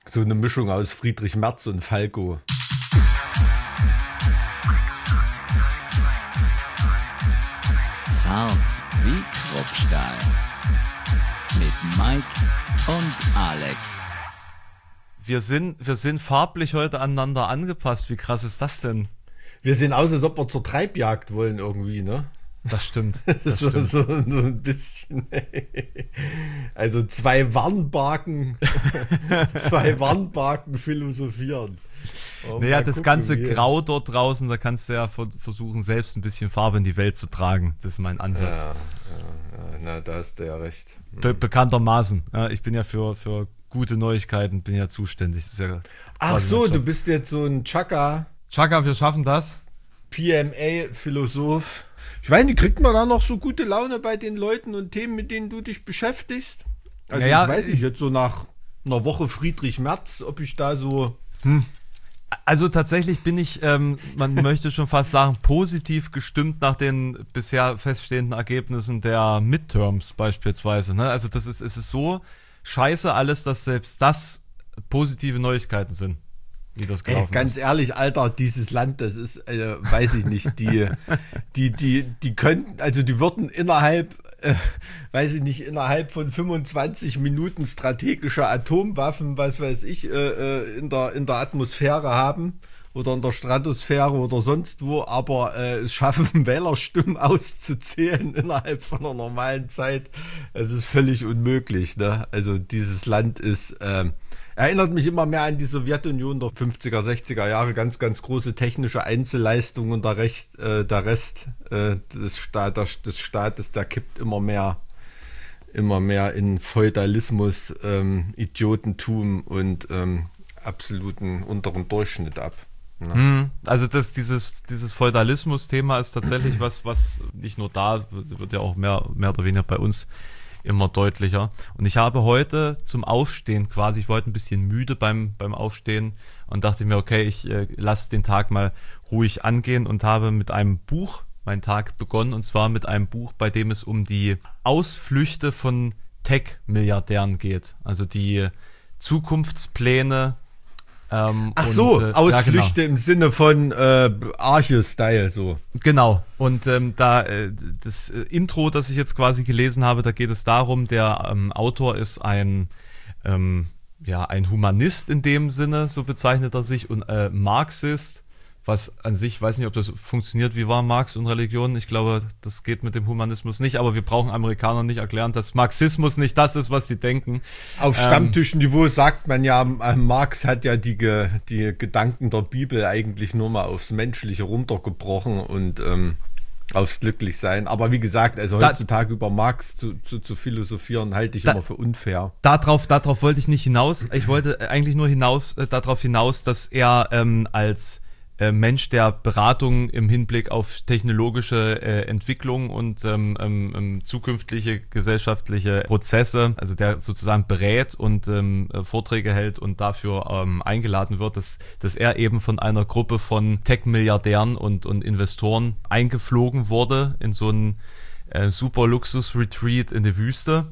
So eine Mischung aus Friedrich Merz und Falco. Zart wie Kruppstahl. Mit Mike und Alex. Wir sind farblich heute aneinander angepasst. Wie krass ist das denn? Wir sehen aus, als ob wir zur Treibjagd wollen irgendwie, ne? Das stimmt. So ein bisschen. Also zwei Warnbarken philosophieren. Naja, das gucken, ganze wie. Grau dort draußen, da kannst du ja versuchen, selbst ein bisschen Farbe in die Welt zu tragen. Das ist mein Ansatz. Ja, na, da hast du ja recht. Bekanntermaßen. Ja, ich bin ja für gute Neuigkeiten bin ja zuständig. Das ist ja Ach so, du bist jetzt so ein Chaka, wir schaffen das. PMA-Philosoph. Ich weiß nicht, kriegt man da noch so gute Laune bei den Leuten und Themen, mit denen du dich beschäftigst? Also Naja, ich weiß nicht, jetzt so nach einer Woche Friedrich Merz, ob ich da so... Also tatsächlich bin ich, man möchte schon fast sagen, positiv gestimmt nach den bisher feststehenden Ergebnissen der Midterms beispielsweise. Ne? Also es ist so scheiße alles, dass selbst das positive Neuigkeiten sind, wie das gelaufen Ganz ist. ehrlich, Alter, dieses Land, das ist, weiß ich nicht, die könnten, also die würden innerhalb von 25 Minuten strategische Atomwaffen, was weiß ich, in der Atmosphäre haben oder in der Stratosphäre oder sonst wo, aber es schaffen, Wählerstimmen auszuzählen innerhalb von einer normalen Zeit. Es ist völlig unmöglich, ne? Also dieses Land ist... erinnert mich immer mehr an die Sowjetunion der 50er, 60er Jahre, ganz, ganz große technische Einzelleistungen und der Rest des Staates, der kippt immer mehr in Feudalismus, Idiotentum und absoluten unteren Durchschnitt ab. Ne? Also dieses Feudalismus-Thema ist tatsächlich was nicht nur da, wird ja auch mehr oder weniger bei uns immer deutlicher. Und ich habe heute zum Aufstehen quasi, ich war heute ein bisschen müde beim Aufstehen und dachte mir, okay, ich lasse den Tag mal ruhig angehen und habe mit einem Buch meinen Tag begonnen, und zwar mit einem Buch, bei dem es um die Ausflüchte von Tech-Milliardären geht. Also die Zukunftspläne. Ach so, Ausflüchte im Sinne von Arche-Style, so. Genau, und das Intro, das ich jetzt quasi gelesen habe, da geht es darum, der Autor ist ein Humanist in dem Sinne, so bezeichnet er sich, und Marxist, was an sich, weiß nicht, ob das funktioniert, wie war Marx und Religion, ich glaube, das geht mit dem Humanismus nicht, aber wir brauchen Amerikanern nicht erklären, dass Marxismus nicht das ist, was sie denken. Auf Stammtischniveau sagt man ja, Marx hat ja die Gedanken der Bibel eigentlich nur mal aufs Menschliche runtergebrochen und aufs Glücklichsein. Aber wie gesagt, also heutzutage über Marx zu philosophieren, halte ich immer für unfair. Darauf wollte ich nicht hinaus. Ich wollte eigentlich nur darauf hinaus, dass er als Mensch der Beratung im Hinblick auf technologische Entwicklung und zukünftige gesellschaftliche Prozesse, also der sozusagen berät und Vorträge hält und dafür eingeladen wird, dass er eben von einer Gruppe von Tech-Milliardären und Investoren eingeflogen wurde in so einen super Luxus-Retreat in der Wüste,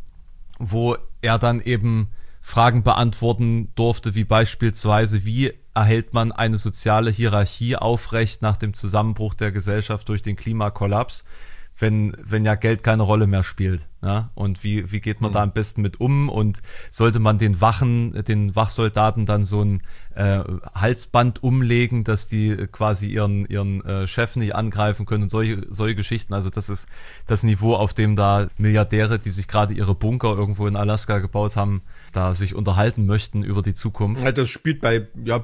wo er dann eben Fragen beantworten durfte, wie beispielsweise, wie erhält man eine soziale Hierarchie aufrecht nach dem Zusammenbruch der Gesellschaft durch den Klimakollaps, wenn ja Geld keine Rolle mehr spielt. Ja? Und wie geht man da am besten mit um? Und sollte man den Wachsoldaten dann so ein Halsband umlegen, dass die quasi ihren Chef nicht angreifen können und solche Geschichten. Also das ist das Niveau, auf dem da Milliardäre, die sich gerade ihre Bunker irgendwo in Alaska gebaut haben, da sich unterhalten möchten über die Zukunft. Ja, das spielt bei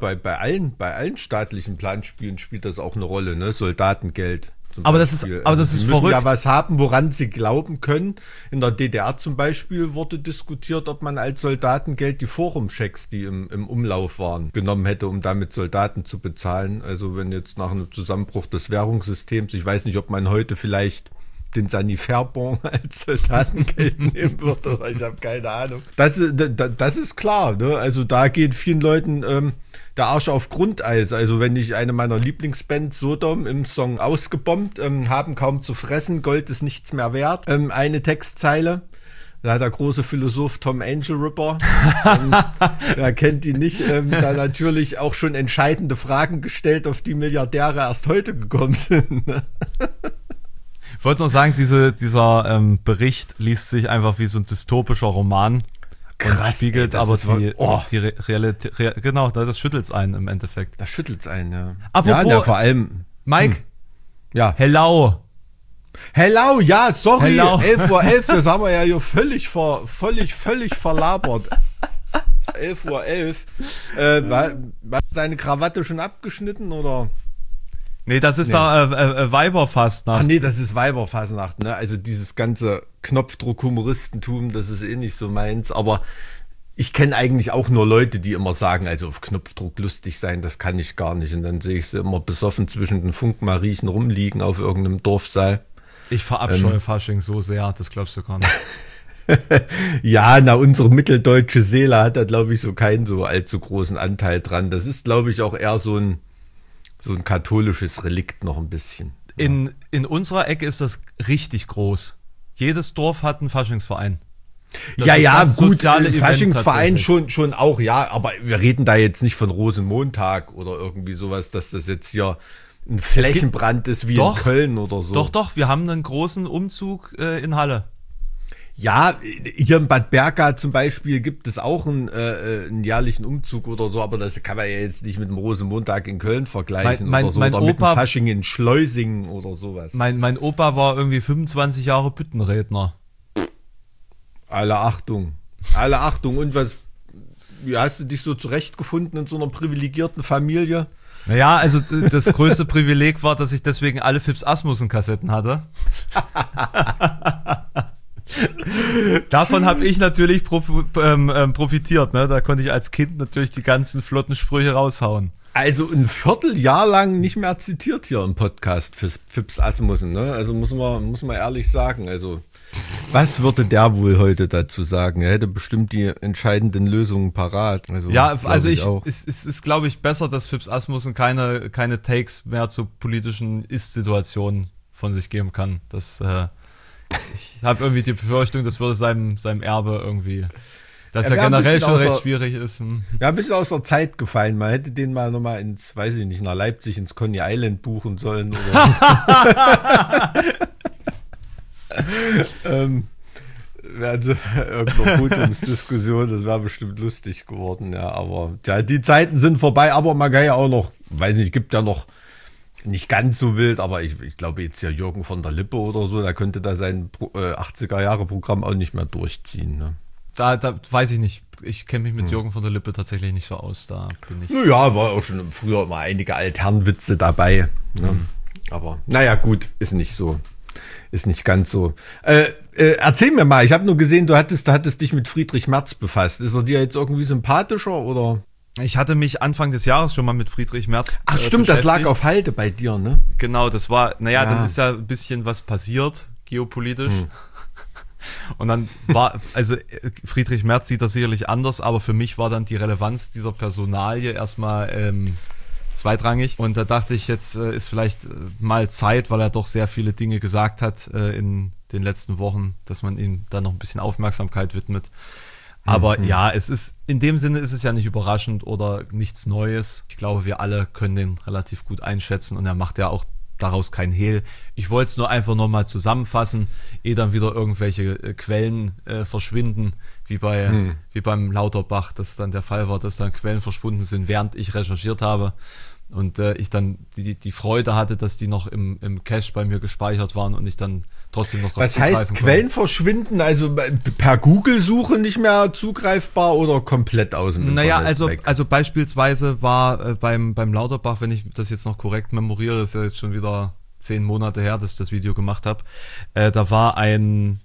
allen staatlichen Planspielen spielt das auch eine Rolle, ne? Soldatengeld. Aber das ist Sie verrückt. müssen ja was haben, woran sie glauben können. In der DDR zum Beispiel wurde diskutiert, ob man als Soldatengeld die Forumchecks, die im Umlauf waren, genommen hätte, um damit Soldaten zu bezahlen. Also wenn jetzt nach einem Zusammenbruch des Währungssystems, ich weiß nicht, ob man heute vielleicht den Sanifair-Bon als Soldatengeld nehmen wird, oder ich habe keine Ahnung. Das ist klar, ne? Also da geht vielen Leuten der Arsch auf Grundeis. Also wenn ich eine meiner Lieblingsbands, Sodom, im Song Ausgebombt, haben kaum zu fressen, Gold ist nichts mehr wert, eine Textzeile, Da hat der große Philosoph Tom Angelripper, wer kennt die nicht, da natürlich auch schon entscheidende Fragen gestellt, auf die Milliardäre erst heute gekommen sind. Ne? Ich wollte nur sagen, dieser Bericht liest sich einfach wie so ein dystopischer Roman. Krass, und spiegelt ey, aber ist die Realität, genau, das schüttelt's einen im Endeffekt. Das schüttelt's einen, ja. Apropos, ja, vor allem. Mike, Ja. hello. Hello, ja, sorry, Hello. 11:11 Uhr, das haben wir ja hier völlig verlabert. 11:11 Uhr. War deine Krawatte schon abgeschnitten, oder? Nee, das ist da Weiberfastnacht. Ach nee, das ist Weiberfasnacht, ne? Also dieses ganze Knopfdruck-Humoristentum, das ist eh nicht so meins, aber ich kenne eigentlich auch nur Leute, die immer sagen, also auf Knopfdruck lustig sein, das kann ich gar nicht. Und dann sehe ich sie immer besoffen zwischen den Funkmariechen rumliegen auf irgendeinem Dorfsaal. Ich verabscheue Fasching so sehr, das glaubst du gar nicht. Ja, unsere mitteldeutsche Seele hat da, glaube ich, so keinen so allzu großen Anteil dran. Das ist, glaube ich, auch eher so ein katholisches Relikt noch ein bisschen. In unserer Ecke ist das richtig groß. Jedes Dorf hat einen Faschingsverein. Das ist Ja, das gut, soziale Event Faschingsverein tatsächlich. schon auch, ja, aber wir reden da jetzt nicht von Rosenmontag oder irgendwie sowas, dass das jetzt hier ein Flächenbrand ist wie Doch. in Köln oder so. Doch, wir haben einen großen Umzug in Halle. Ja, hier in Bad Berka zum Beispiel gibt es auch einen jährlichen Umzug oder so, aber das kann man ja jetzt nicht mit dem Rosenmontag in Köln vergleichen Mein oder so, mein oder mit dem Opa- Fasching in Schleusingen oder sowas. Mein Opa war irgendwie 25 Jahre Büttenredner. Alle Achtung. Und wie hast du dich so zurechtgefunden in so einer privilegierten Familie? Naja, also das größte Privileg war, dass ich deswegen alle Fips Asmussen-Kassetten hatte. Davon habe ich natürlich profitiert. Ne? Da konnte ich als Kind natürlich die ganzen flotten Sprüche raushauen. Also ein Vierteljahr lang nicht mehr zitiert hier im Podcast für Fips Asmussen. Ne? Also muss man ehrlich sagen. Also was würde der wohl heute dazu sagen? Er hätte bestimmt die entscheidenden Lösungen parat. Ja, also auch. es ist, glaube ich, besser, dass Fips Asmussen keine Takes mehr zu politischen Ist-Situationen von sich geben kann. Ich habe irgendwie die Befürchtung, das würde seinem Erbe irgendwie, dass er generell schon recht schwierig ist. Ja, ein bisschen aus der Zeit gefallen. Man hätte den mal nochmal weiß ich nicht, nach Leipzig ins Coney Island buchen sollen. Oder also irgendeine Podiumsdiskussion, das wäre bestimmt lustig geworden, ja. Aber ja, die Zeiten sind vorbei, aber man kann ja auch noch, weiß nicht, gibt ja noch nicht ganz so wild, aber ich glaube jetzt ja Jürgen von der Lippe oder so, der könnte da sein 80er-Jahre-Programm auch nicht mehr durchziehen. Ne? Da weiß ich nicht. Ich kenne mich mit Jürgen von der Lippe tatsächlich nicht so aus. Da bin ich. Ja, war auch schon früher immer einige Altherrenwitze dabei. Ne? Aber naja, gut, ist nicht ganz so. Erzähl mir mal, ich habe nur gesehen, du hattest dich mit Friedrich Merz befasst. Ist er dir jetzt irgendwie sympathischer oder? Ich hatte mich Anfang des Jahres schon mal mit Friedrich Merz Ach stimmt, das lag auf Halde bei dir, ne? Genau, das war, Ja. dann ist ja ein bisschen was passiert, geopolitisch. Und dann also Friedrich Merz sieht das sicherlich anders, aber für mich war dann die Relevanz dieser Personalie erstmal zweitrangig. Und da dachte ich, jetzt ist vielleicht mal Zeit, weil er doch sehr viele Dinge gesagt hat in den letzten Wochen, dass man ihm dann noch ein bisschen Aufmerksamkeit widmet. Aber ja, in dem Sinne ist es ja nicht überraschend oder nichts Neues. Ich glaube, wir alle können den relativ gut einschätzen und er macht ja auch daraus kein Hehl. Ich wollte es nur einfach nochmal zusammenfassen, ehe dann wieder irgendwelche Quellen verschwinden, wie beim Lauterbach, das dann der Fall war, dass dann Quellen verschwunden sind, während ich recherchiert habe. Und ich dann die Freude hatte, dass die noch im Cache bei mir gespeichert waren und ich dann trotzdem noch drauf Was heißt Quellen verschwinden? Also per Google-Suche nicht mehr zugreifbar oder komplett aus dem Naja, Internet weg? also beispielsweise war beim Lauterbach, wenn ich das jetzt noch korrekt memoriere, ist ja jetzt schon wieder 10 Monate her, dass ich das Video gemacht habe, da war ein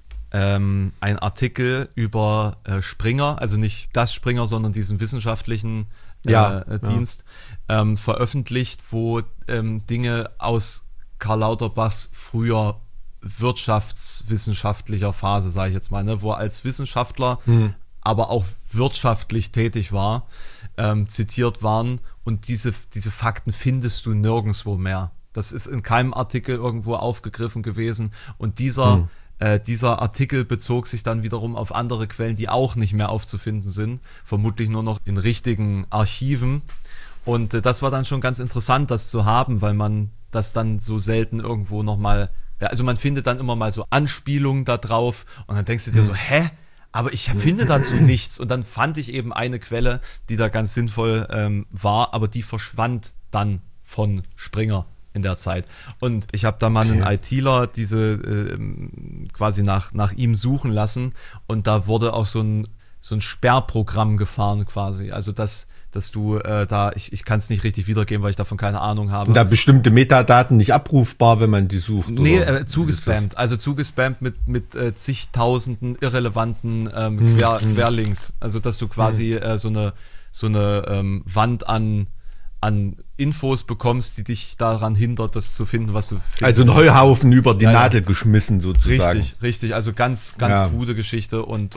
Artikel über Springer, also nicht das Springer, sondern diesen wissenschaftlichen Dienst, veröffentlicht, wo Dinge aus Karl Lauterbachs früher wirtschaftswissenschaftlicher Phase, sage ich jetzt mal, ne, wo er als Wissenschaftler, aber auch wirtschaftlich tätig war, zitiert waren und diese Fakten findest du nirgendwo mehr. Das ist in keinem Artikel irgendwo aufgegriffen gewesen und dieser Dieser Artikel bezog sich dann wiederum auf andere Quellen, die auch nicht mehr aufzufinden sind, vermutlich nur noch in richtigen Archiven. Und das war dann schon ganz interessant, das zu haben, weil man das dann so selten irgendwo nochmal, ja, also man findet dann immer mal so Anspielungen da drauf und dann denkst du dir so, hä? Aber ich finde dazu nichts. Und dann fand ich eben eine Quelle, die da ganz sinnvoll war, aber die verschwand dann von Springer in der Zeit. Und ich habe da mal einen ITler quasi nach ihm suchen lassen und da wurde auch so ein Sperrprogramm gefahren quasi. Also dass du ich kann es nicht richtig wiedergeben, weil ich davon keine Ahnung habe. Und da bestimmte Metadaten nicht abrufbar, wenn man die sucht? Nee, zugespammt. Also zugespammt mit zigtausenden irrelevanten Querlinks. Also dass du quasi so eine Wand an Infos bekommst, die dich daran hindert, das zu finden, was du findest. Also ein Heuhaufen über die Nadel geschmissen sozusagen. Richtig. Also ganz krude Geschichte und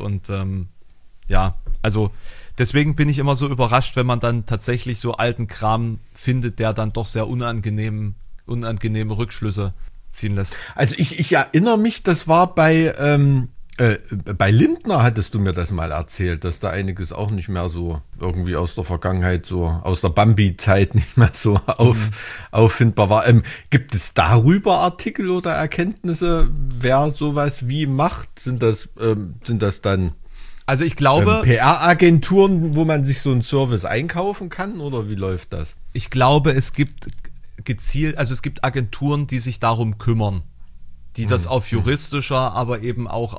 also deswegen bin ich immer so überrascht, wenn man dann tatsächlich so alten Kram findet, der dann doch sehr unangenehme Rückschlüsse ziehen lässt. Also ich erinnere mich, das war bei Lindner hattest du mir das mal erzählt, dass da einiges auch nicht mehr so irgendwie aus der Vergangenheit, so aus der Bambi-Zeit nicht mehr so auffindbar war. Gibt es darüber Artikel oder Erkenntnisse, wer sowas wie macht? Sind das dann also ich glaube PR-Agenturen, wo man sich so einen Service einkaufen kann oder wie läuft das? Ich glaube, es gibt Agenturen, die sich darum kümmern, die das auf juristischer, aber eben auch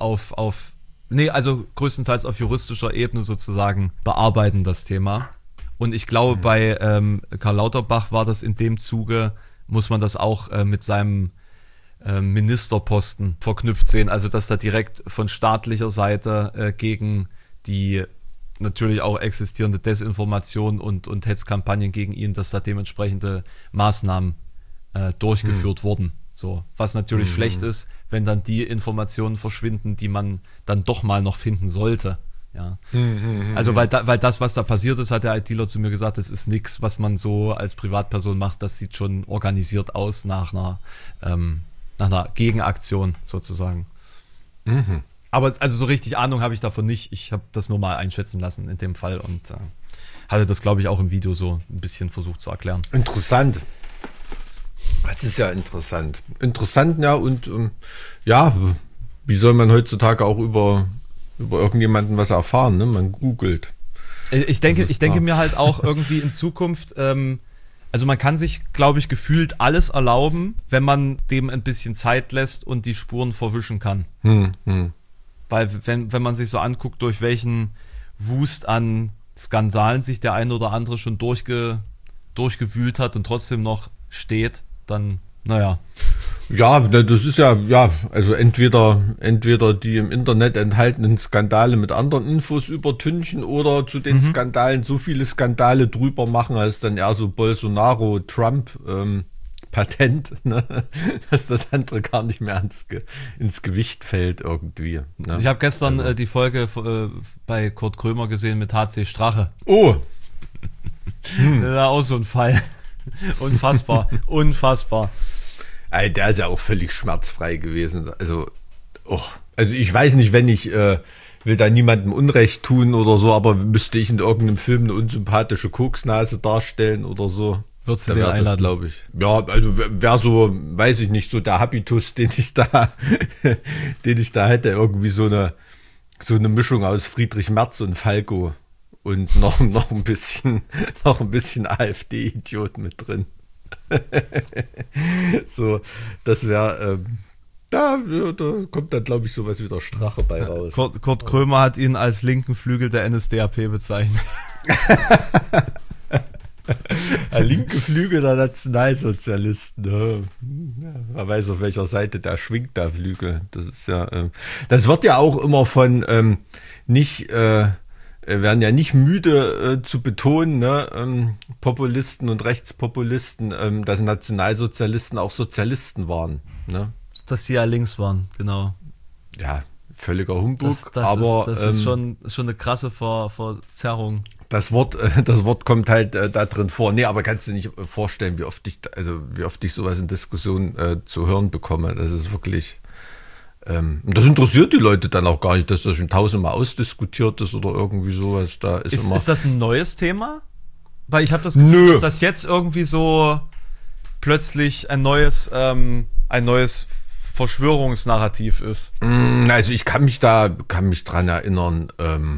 also größtenteils auf juristischer Ebene sozusagen bearbeiten, das Thema. Und ich glaube, bei Karl Lauterbach war das in dem Zuge, muss man das auch mit seinem Ministerposten verknüpft sehen, also dass da direkt von staatlicher Seite gegen die natürlich auch existierende Desinformation und Hetzkampagnen gegen ihn, dass da dementsprechende Maßnahmen durchgeführt wurden. So, was natürlich schlecht ist, wenn dann die Informationen verschwinden, die man dann doch mal noch finden sollte. Ja. Also weil das, was da passiert ist, hat der ITler zu mir gesagt, das ist nichts, was man so als Privatperson macht, das sieht schon organisiert aus nach einer Gegenaktion sozusagen. Aber also so richtig Ahnung habe ich davon nicht. Ich habe das nur mal einschätzen lassen in dem Fall und hatte das, glaube ich, auch im Video so ein bisschen versucht zu erklären. Interessant. Das ist ja interessant. Interessant, ja, und wie soll man heutzutage auch über irgendjemanden was erfahren, ne? Man googelt. Ich denke mir halt auch irgendwie in Zukunft, also man kann sich, glaube ich, gefühlt alles erlauben, wenn man dem ein bisschen Zeit lässt und die Spuren verwischen kann. Weil wenn man sich so anguckt, durch welchen Wust an Skandalen sich der eine oder andere schon durchgewühlt hat und trotzdem noch steht, dann, naja. Ja, das ist ja, also entweder die im Internet enthaltenen Skandale mit anderen Infos übertünchen oder zu den Skandalen so viele Skandale drüber machen, als dann eher so Bolsonaro-Trump-Patent, ne? Dass das andere gar nicht mehr ins Gewicht fällt irgendwie. Ne? Ich habe gestern die Folge bei Kurt Krömer gesehen mit HC Strache. Oh! Das war auch so ein Fall. Unfassbar. Der ist ja auch völlig schmerzfrei gewesen. Also ich weiß nicht, wenn ich will da niemandem Unrecht tun oder so, aber müsste ich in irgendeinem Film eine unsympathische Koksnase darstellen oder so. Würdest du den einladen? Glaube ich. Ja, also wäre so, weiß ich nicht, so der Habitus, den ich da hätte, irgendwie so eine Mischung aus Friedrich Merz und Falco. Und noch ein bisschen AfD-Idiot mit drin. So, das wäre, da kommt dann, glaube ich, sowas wie der Strache bei raus. Kurt Krömer hat ihn als linken Flügel der NSDAP bezeichnet. Der linke Flügel der Nationalsozialisten. Ne? Man weiß, auf welcher Seite der schwingt, der Flügel. Das ist ja, das wird ja auch immer von werden ja nicht müde zu betonen, ne? Populisten und Rechtspopulisten, dass Nationalsozialisten auch Sozialisten waren. Ne? Dass sie ja links waren, genau. Ja, völliger Humbug. Das ist schon eine krasse Verzerrung. Das Wort kommt halt da drin vor. Nee, aber kannst du nicht vorstellen, wie oft ich sowas in Diskussionen zu hören bekomme. Das ist wirklich Und das interessiert die Leute dann auch gar nicht, dass das schon tausendmal ausdiskutiert ist oder irgendwie sowas. Da ist das ein neues Thema? Weil ich habe das Gefühl, dass das jetzt irgendwie so plötzlich ein neues Verschwörungsnarrativ ist. Also ich kann mich dran erinnern,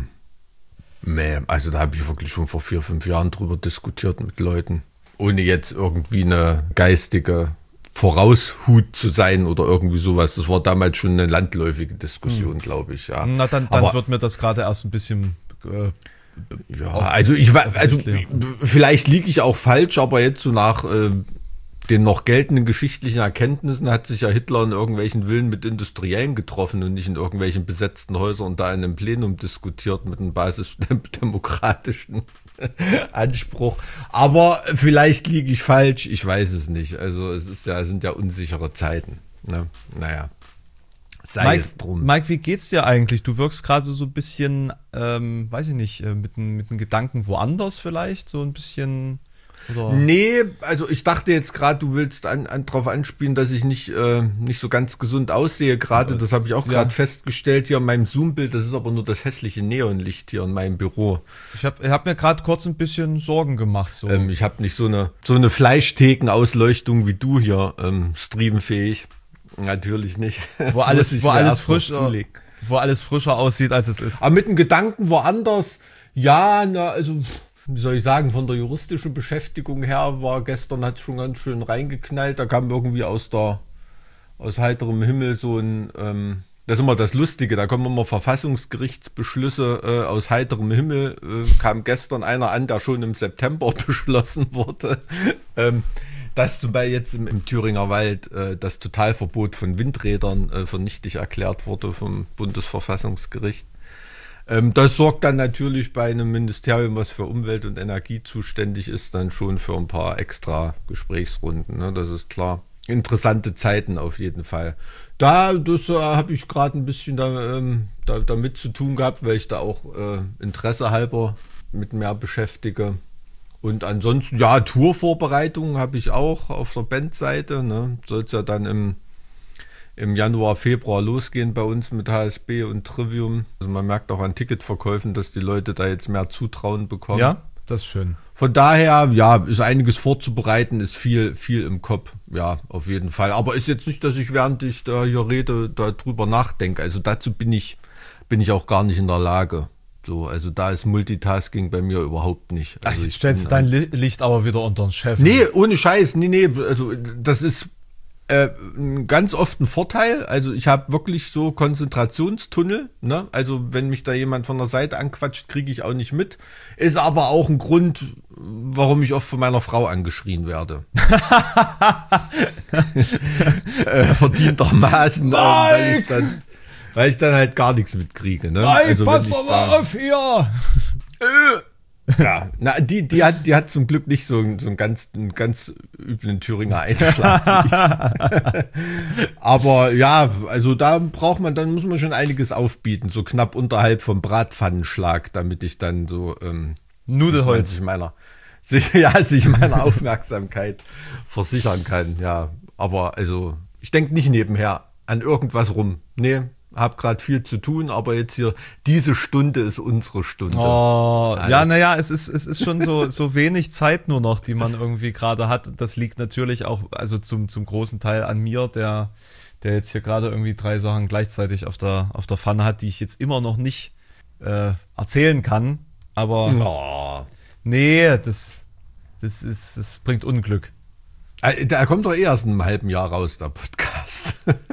also da habe ich wirklich schon vor 4, 5 Jahren drüber diskutiert mit Leuten, ohne jetzt irgendwie eine geistige Voraushut zu sein oder irgendwie sowas. Das war damals schon eine landläufige Diskussion, glaube ich. Ja. Na, dann wird mir das gerade erst ein bisschen... vielleicht liege ich auch falsch, aber jetzt so nach den noch geltenden geschichtlichen Erkenntnissen hat sich ja Hitler in irgendwelchen Villen mit Industriellen getroffen und nicht in irgendwelchen besetzten Häusern und da in einem Plenum diskutiert mit einem basisdemokratischen Anspruch. Aber vielleicht liege ich falsch, ich weiß es nicht. Also sind ja unsichere Zeiten. Ne? Naja. Sei es drum. Mike, wie geht's dir eigentlich? Du wirkst gerade so ein bisschen, weiß ich nicht, mit den Gedanken woanders vielleicht, so ein bisschen. Oder? Nee, also ich dachte jetzt gerade, du willst drauf anspielen, dass ich nicht so ganz gesund aussehe gerade. Das habe ich auch gerade festgestellt hier in meinem Zoom-Bild. Das ist aber nur das hässliche Neonlicht hier in meinem Büro. Ich hab mir gerade kurz ein bisschen Sorgen gemacht. So. Ich habe nicht so eine Fleischthekenausleuchtung wie du hier streamfähig. Natürlich nicht. Wo alles frischer aussieht, als es ist. Aber mit dem Gedanken woanders, also wie soll ich sagen, von der juristischen Beschäftigung her hat es schon ganz schön reingeknallt. Da kam irgendwie aus heiterem Himmel so ein, das ist immer das Lustige, da kommen immer Verfassungsgerichtsbeschlüsse aus heiterem Himmel. Kam gestern einer an, der schon im September beschlossen wurde. Dass zum Beispiel jetzt im Thüringer Wald das Totalverbot von Windrädern für nichtig erklärt wurde vom Bundesverfassungsgericht. Das sorgt dann natürlich bei einem Ministerium, was für Umwelt und Energie zuständig ist, dann schon für ein paar extra Gesprächsrunden. Ne? Das ist klar. Interessante Zeiten auf jeden Fall. Das habe ich gerade ein bisschen damit zu tun gehabt, weil ich da auch Interesse halber mit mehr beschäftige. Und ansonsten, Tourvorbereitungen habe ich auch auf der Bandseite. Ne? Soll es ja dann im Januar, Februar losgehen bei uns mit HSB und Trivium. Also man merkt auch an Ticketverkäufen, dass die Leute da jetzt mehr Zutrauen bekommen. Ja, das ist schön. Von daher, ist einiges vorzubereiten, ist viel im Kopf. Ja, auf jeden Fall. Aber ist jetzt nicht, dass ich, während ich da hier rede, darüber nachdenke. Also dazu bin ich auch gar nicht in der Lage. So, also da ist Multitasking bei mir überhaupt nicht. Also jetzt stellst du dein Licht aber wieder unter den Chef. Nee, ohne Scheiß. Nee, also das ist ganz oft ein Vorteil. Also ich habe wirklich so Konzentrationstunnel. Ne? Also wenn mich da jemand von der Seite anquatscht, kriege ich auch nicht mit. Ist aber auch ein Grund, warum ich oft von meiner Frau angeschrien werde. Verdientermaßen. Weil ich dann halt gar nichts mitkriege. Ne? Also pass mal auf hier! Ja, die hat zum Glück nicht so einen ganz üblen Thüringer Einschlag. Aber ja, also dann muss man schon einiges aufbieten, so knapp unterhalb vom Bratpfannenschlag, damit ich dann so Nudelholz sich meiner Aufmerksamkeit versichern kann. Ja, aber also ich denke nicht nebenher an irgendwas rum. Nee. Hab gerade viel zu tun, aber jetzt hier, diese Stunde ist unsere Stunde. Oh, ja, naja, es ist schon so wenig Zeit nur noch, die man irgendwie gerade hat. Das liegt natürlich auch, also zum großen Teil an mir, der jetzt hier gerade irgendwie 3 Sachen gleichzeitig auf der Pfanne hat, die ich jetzt immer noch nicht erzählen kann. Aber nee, das bringt Unglück. Der kommt doch erst in einem halben Jahr raus, der Podcast.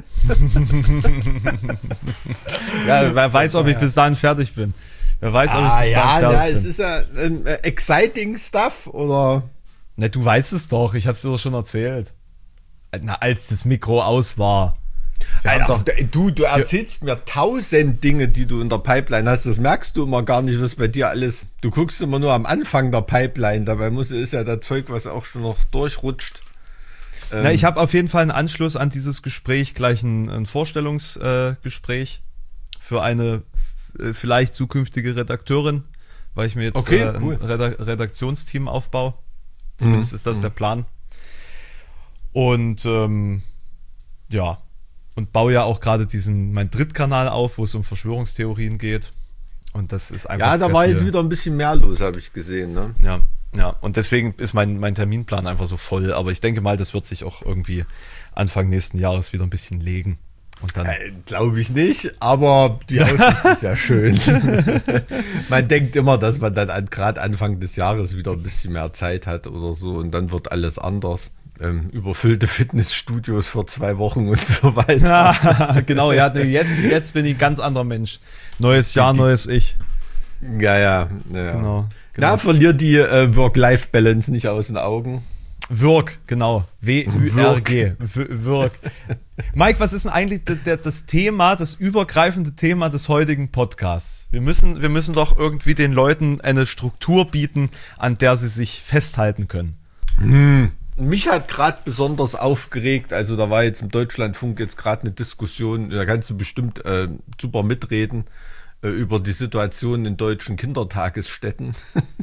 Ja, wer weiß, ob ich bis dahin fertig bin. Wer weiß, ob ich bis dahin fertig bin. Es ist ja exciting stuff, oder? Na, du weißt es doch, ich hab's dir doch schon erzählt. Na, als das Mikro aus war. Du erzählst mir 1000 Dinge, die du in der Pipeline hast. Das merkst du immer gar nicht, was bei dir alles. Du guckst immer nur am Anfang der Pipeline. Dabei ist ja das Zeug, was auch schon noch durchrutscht. Na, ich habe auf jeden Fall einen Anschluss an dieses Gespräch gleich ein Vorstellungsgespräch für eine vielleicht zukünftige Redakteurin, weil ich mir jetzt ein Redaktionsteam aufbaue. Zumindest ist das der Plan. Und ja, und baue ja auch gerade meinen Drittkanal auf, wo es um Verschwörungstheorien geht. Und das ist einfach. Ja, da war jetzt wieder ein bisschen mehr los, habe ich gesehen. Ne? Ja. Und deswegen ist mein Terminplan einfach so voll. Aber ich denke mal, das wird sich auch irgendwie Anfang nächsten Jahres wieder ein bisschen legen. Und dann glaube ich nicht, aber die Aussicht ist ja schön. Man denkt immer, dass man dann gerade Anfang des Jahres wieder ein bisschen mehr Zeit hat oder so und dann wird alles anders. Überfüllte Fitnessstudios für 2 Wochen und so weiter. Ja, genau, jetzt bin ich ein ganz anderer Mensch. Neues Jahr, neues Ich. Ja. Genau. Da verliert die Work-Life-Balance nicht aus den Augen. Wirk, genau. W-Ü-R-G. Wirk. Mike, was ist denn eigentlich das Thema, das übergreifende Thema des heutigen Podcasts? Wir müssen doch irgendwie den Leuten eine Struktur bieten, an der sie sich festhalten können. Mich hat gerade besonders aufgeregt, also da war jetzt im Deutschlandfunk jetzt gerade eine Diskussion, da kannst du bestimmt super mitreden, über die Situation in deutschen Kindertagesstätten.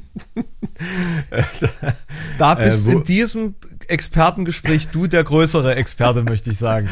Da bist in diesem Expertengespräch du der größere Experte, möchte ich sagen.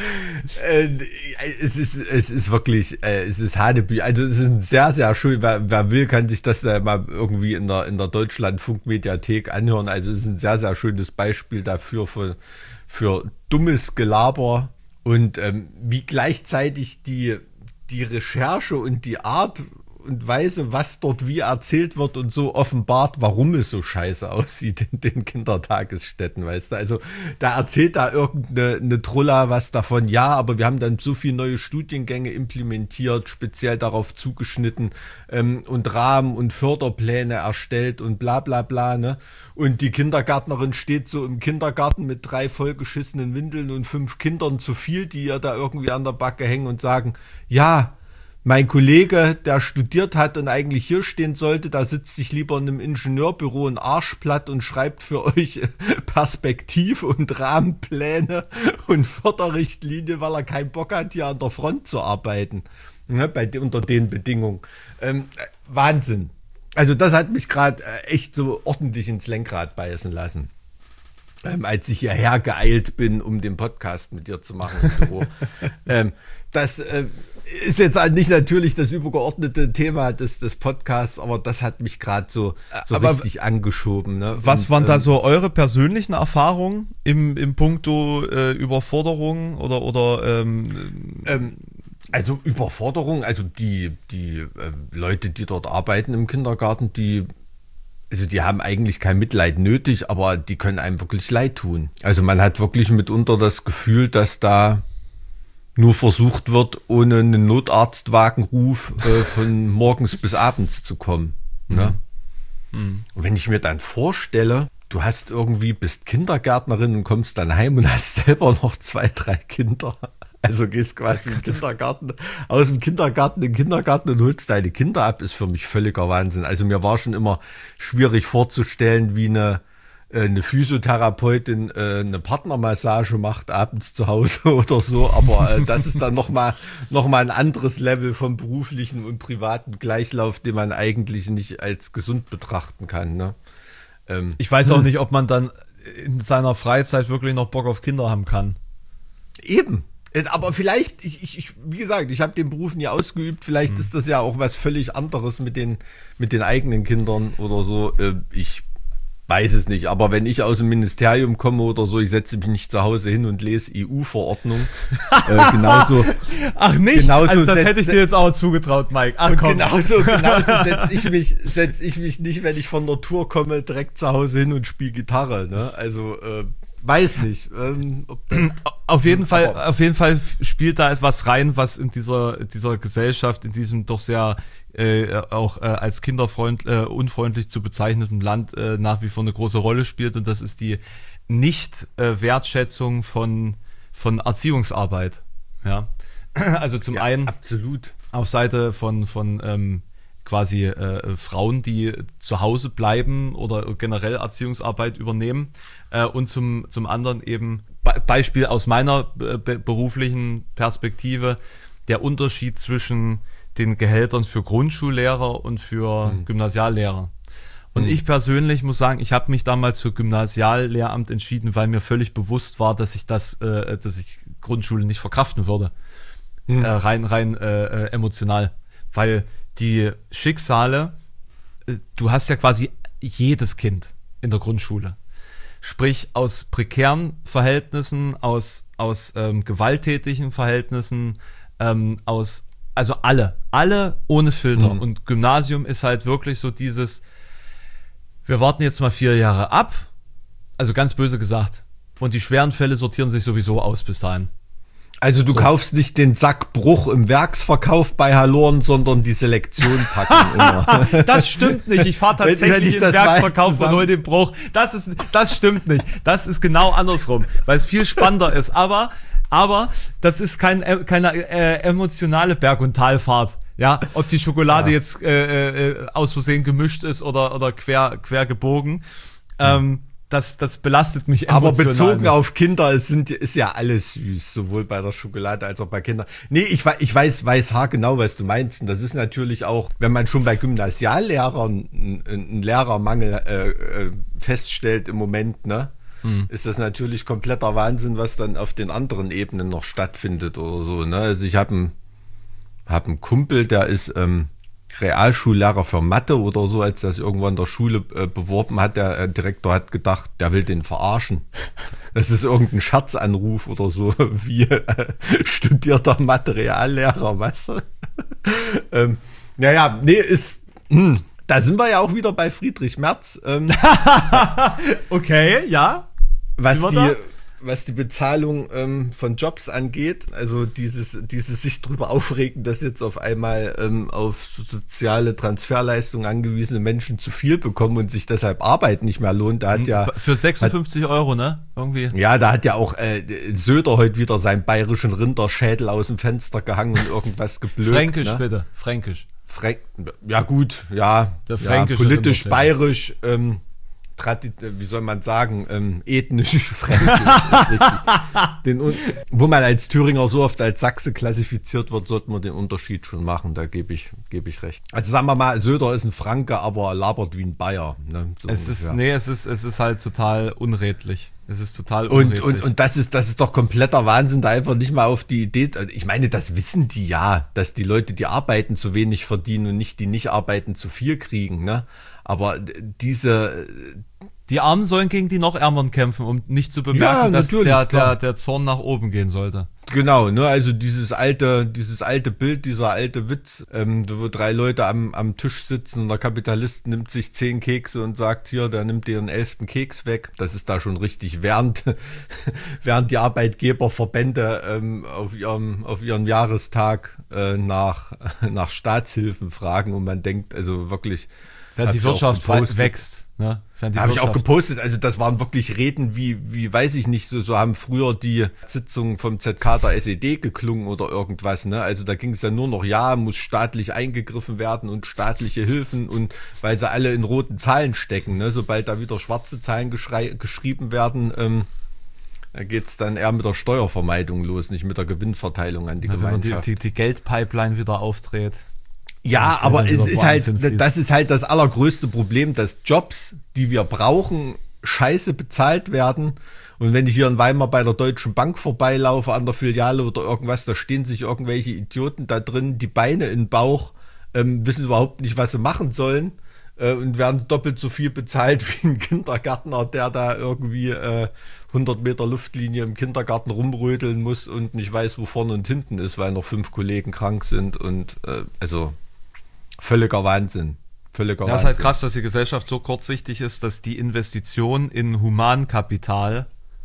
Es ist wirklich, es ist Hanebüchen. Also es ist sehr, sehr schön. Wer will, kann sich das da mal irgendwie in der Deutschlandfunk-Mediathek anhören. Also es ist ein sehr, sehr schönes Beispiel dafür für dummes Gelaber und wie gleichzeitig die Recherche und die Art und Weise, was dort wie erzählt wird und so offenbart, warum es so scheiße aussieht in den Kindertagesstätten, weißt du. Also da erzählt da irgendeine Trulla was davon, ja, aber wir haben dann so viele neue Studiengänge implementiert, speziell darauf zugeschnitten und Rahmen und Förderpläne erstellt und bla bla bla, ne. Und die Kindergärtnerin steht so im Kindergarten mit 3 vollgeschissenen Windeln und 5 Kindern zu viel, die ihr da irgendwie an der Backe hängen und sagen, ja, mein Kollege, der studiert hat und eigentlich hier stehen sollte, da sitzt sich lieber in einem Ingenieurbüro ein Arsch platt und schreibt für euch Perspektiv- und Rahmenpläne und Förderrichtlinie, weil er keinen Bock hat, hier an der Front zu arbeiten, ne, unter den Bedingungen. Wahnsinn. Also das hat mich gerade echt so ordentlich ins Lenkrad beißen lassen. Als ich hierher geeilt bin, um den Podcast mit dir zu machen im Büro. Das ist jetzt nicht natürlich das übergeordnete Thema des Podcasts, aber das hat mich gerade so richtig angeschoben. Ne? Was waren da so eure persönlichen Erfahrungen im Puncto Überforderung oder also Überforderung, also die Leute, die dort arbeiten im Kindergarten, die haben eigentlich kein Mitleid nötig, aber die können einem wirklich leid tun. Also man hat wirklich mitunter das Gefühl, dass da nur versucht wird, ohne einen Notarztwagenruf von morgens bis abends zu kommen. Ne? Und wenn ich mir dann vorstelle, du bist Kindergärtnerin und kommst dann heim und hast selber noch 2, 3 Kinder. Also gehst quasi aus dem Kindergarten in den Kindergarten und holst deine Kinder ab, ist für mich völliger Wahnsinn. Also mir war schon immer schwierig vorzustellen, wie eine Physiotherapeutin eine Partnermassage macht abends zu Hause oder so, aber das ist dann noch mal ein anderes Level vom beruflichen und privaten Gleichlauf, den man eigentlich nicht als gesund betrachten kann. Ne? Ich weiß auch nicht, ob man dann in seiner Freizeit wirklich noch Bock auf Kinder haben kann. Eben. Aber vielleicht, wie gesagt, ich habe den Beruf nie ausgeübt, vielleicht ist das ja auch was völlig anderes mit den eigenen Kindern oder so. Ich weiß es nicht, aber wenn ich aus dem Ministerium komme oder so, ich setze mich nicht zu Hause hin und lese EU-Verordnung. Genauso. Ach nicht? Genauso also das hätte ich dir jetzt auch zugetraut, Mike. Ach komm. Genauso setze ich mich nicht, wenn ich von der Tour komme, direkt zu Hause hin und spiele Gitarre. Ne? Also weiß nicht. Auf jeden Fall spielt da etwas rein, was in dieser Gesellschaft, in diesem doch sehr auch als unfreundlich zu bezeichneten Land nach wie vor eine große Rolle spielt, und das ist die Nicht-Wertschätzung von Erziehungsarbeit. Ja, also zum einen absolut auf Seite von quasi Frauen, die zu Hause bleiben oder generell Erziehungsarbeit übernehmen, und zum anderen eben Beispiel aus meiner beruflichen Perspektive, der Unterschied zwischen den Gehältern für Grundschullehrer und für Gymnasiallehrer. Und ich persönlich muss sagen, ich habe mich damals für Gymnasiallehramt entschieden, weil mir völlig bewusst war, dass ich Grundschule nicht verkraften würde. Rein emotional. Weil die Schicksale, du hast ja quasi jedes Kind in der Grundschule. Sprich, aus prekären Verhältnissen, aus gewalttätigen Verhältnissen, also alle ohne Filter. Und Gymnasium ist halt wirklich so dieses, wir warten jetzt mal 4 Jahre ab, also ganz böse gesagt, und die schweren Fälle sortieren sich sowieso aus bis dahin. Also du kaufst nicht den Sack Bruch im Werksverkauf bei Haloren, sondern die Selektion-Packung immer. Das stimmt nicht. Ich fahre tatsächlich in den Werksverkauf und hol den Bruch. Das stimmt nicht. Das ist genau andersrum, weil es viel spannender ist. Aber das ist keine emotionale Berg- und Talfahrt. Ja, ob die Schokolade jetzt aus Versehen gemischt ist oder quer gebogen. Das belastet mich emotional. Aber bezogen auf Kinder ist ja alles süß, sowohl bei der Schokolade als auch bei Kindern. Nee, ich weiß haargenau, was du meinst. Und das ist natürlich auch, wenn man schon bei Gymnasiallehrern einen Lehrermangel feststellt im Moment, ne, ist das natürlich kompletter Wahnsinn, was dann auf den anderen Ebenen noch stattfindet oder so. Ne? Also ich habe einen Kumpel, der ist Realschullehrer für Mathe oder so, als das irgendwann in der Schule beworben hat, der Direktor hat gedacht, der will den verarschen. Das ist irgendein Scherzanruf oder so, wie studierter Mathe-Reallehrer, weißt du? Da sind wir ja auch wieder bei Friedrich Merz. Okay, ja. Was die Bezahlung von Jobs angeht, also dieses sich drüber aufregen, dass jetzt auf einmal auf soziale Transferleistungen angewiesene Menschen zu viel bekommen und sich deshalb Arbeit nicht mehr lohnt. Da hat für 56 Euro, ne? Irgendwie. Ja, da hat ja auch Söder heute wieder seinen bayerischen Rinderschädel aus dem Fenster gehangen und irgendwas geblökt. Fränkisch, ne? Bitte. Fränkisch. Ja gut, ja. Der fränkische politisch, bayerisch, wie soll man sagen, ethnisch fränkisch. Wo man als Thüringer so oft als Sachse klassifiziert wird, sollte man den Unterschied schon machen, da gebe ich recht. Also sagen wir mal, Söder ist ein Franke, aber labert wie ein Bayer. Ne? So es ist halt total unredlich. Es ist total unredlich. Und das ist doch kompletter Wahnsinn, da einfach nicht mal auf die Idee, ich meine, das wissen die ja, dass die Leute, die arbeiten, zu wenig verdienen und nicht die nicht arbeiten, zu viel kriegen, ne? Aber die Armen sollen gegen die noch Ärmeren kämpfen, um nicht zu bemerken, dass der Zorn nach oben gehen sollte. Genau, ne, also dieses alte Bild, dieser alte Witz, wo 3 Leute am Tisch sitzen und der Kapitalist nimmt sich 10 Kekse und sagt, hier, der nimmt dir den 11. Keks weg. Das ist da schon richtig, während die Arbeitgeberverbände auf ihrem Jahrestag nach Staatshilfen fragen und man denkt, also wirklich, während die Wirtschaft wächst, ne? Habe ich auch gepostet, also das waren wirklich Reden wie weiß ich nicht, so haben früher die Sitzungen vom ZK der SED geklungen oder irgendwas, ne? Also da ging es ja nur noch, muss staatlich eingegriffen werden und staatliche Hilfen und weil sie alle in roten Zahlen stecken, ne? Sobald da wieder schwarze Zahlen geschrieben werden, da geht es dann eher mit der Steuervermeidung los, nicht mit der Gewinnverteilung an die Gemeinschaft. Wenn man die Geldpipeline wieder aufdreht. Ja, aber das ist halt das allergrößte Problem, dass Jobs, die wir brauchen, scheiße bezahlt werden. Und wenn ich hier in Weimar bei der Deutschen Bank vorbeilaufe, an der Filiale oder irgendwas, da stehen sich irgendwelche Idioten da drin, die Beine in den Bauch, wissen überhaupt nicht, was sie machen sollen und werden doppelt so viel bezahlt wie ein Kindergärtner, der da irgendwie 100 Meter Luftlinie im Kindergarten rumrödeln muss und nicht weiß, wo vorne und hinten ist, weil noch 5 Kollegen krank sind und also völliger Wahnsinn. Das ist halt krass, dass die Gesellschaft so kurzsichtig ist, dass die Investition in Humankapital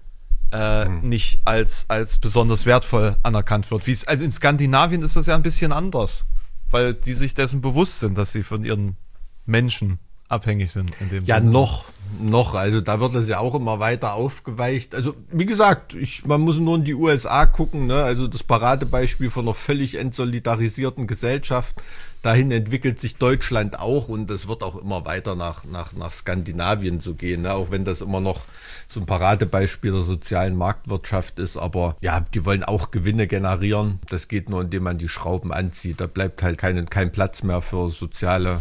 nicht als besonders wertvoll anerkannt wird. Also in Skandinavien ist das ja ein bisschen anders, weil die sich dessen bewusst sind, dass sie von ihren Menschen abhängig sind. In dem ja, Sinne. noch, also da wird das ja auch immer weiter aufgeweicht. Also wie gesagt, man muss nur in die USA gucken, ne? Also das Paradebeispiel von einer völlig entsolidarisierten Gesellschaft. Dahin entwickelt sich Deutschland auch und das wird auch immer weiter nach Skandinavien so gehen, ne? Auch wenn das immer noch so ein Paradebeispiel der sozialen Marktwirtschaft ist, aber ja, die wollen auch Gewinne generieren. Das geht nur, indem man die Schrauben anzieht. Da bleibt halt kein Platz mehr für soziale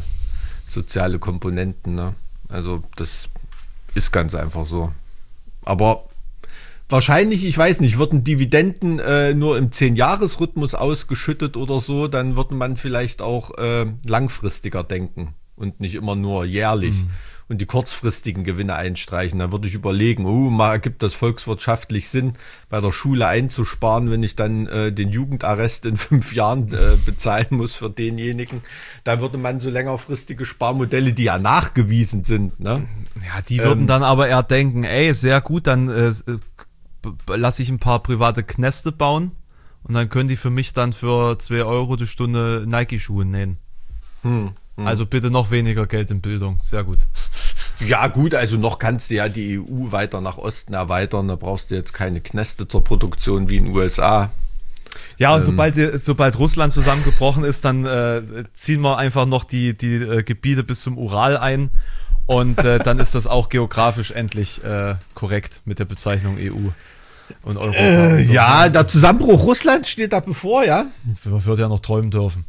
Komponenten, ne? Also das ist ganz einfach so. Aber wahrscheinlich, ich weiß nicht, würden Dividenden nur im 10-Jahres-Rhythmus ausgeschüttet oder so, dann würde man vielleicht auch langfristiger denken und nicht immer nur jährlich und die kurzfristigen Gewinne einstreichen. Dann würde ich überlegen, mal ergibt das volkswirtschaftlich Sinn, bei der Schule einzusparen, wenn ich dann den Jugendarrest in 5 Jahren bezahlen muss für denjenigen. Da würde man so längerfristige Sparmodelle, die ja nachgewiesen sind, ne? Ja, die würden dann aber eher denken, ey, sehr gut, dann lasse ich ein paar private Kneste bauen und dann können die für mich dann für 2 Euro die Stunde Nike-Schuhe nähen. Also bitte noch weniger Geld in Bildung, sehr gut. Ja gut, also noch kannst du ja die EU weiter nach Osten erweitern, da brauchst du jetzt keine Kneste zur Produktion wie in den USA. Ja, und sobald Russland zusammengebrochen ist, dann ziehen wir einfach noch die Gebiete bis zum Ural ein und dann ist das auch geografisch endlich korrekt mit der Bezeichnung EU und Europa. Und so. Ja, der Zusammenbruch Russlands steht da bevor, ja? Man wird ja noch träumen dürfen.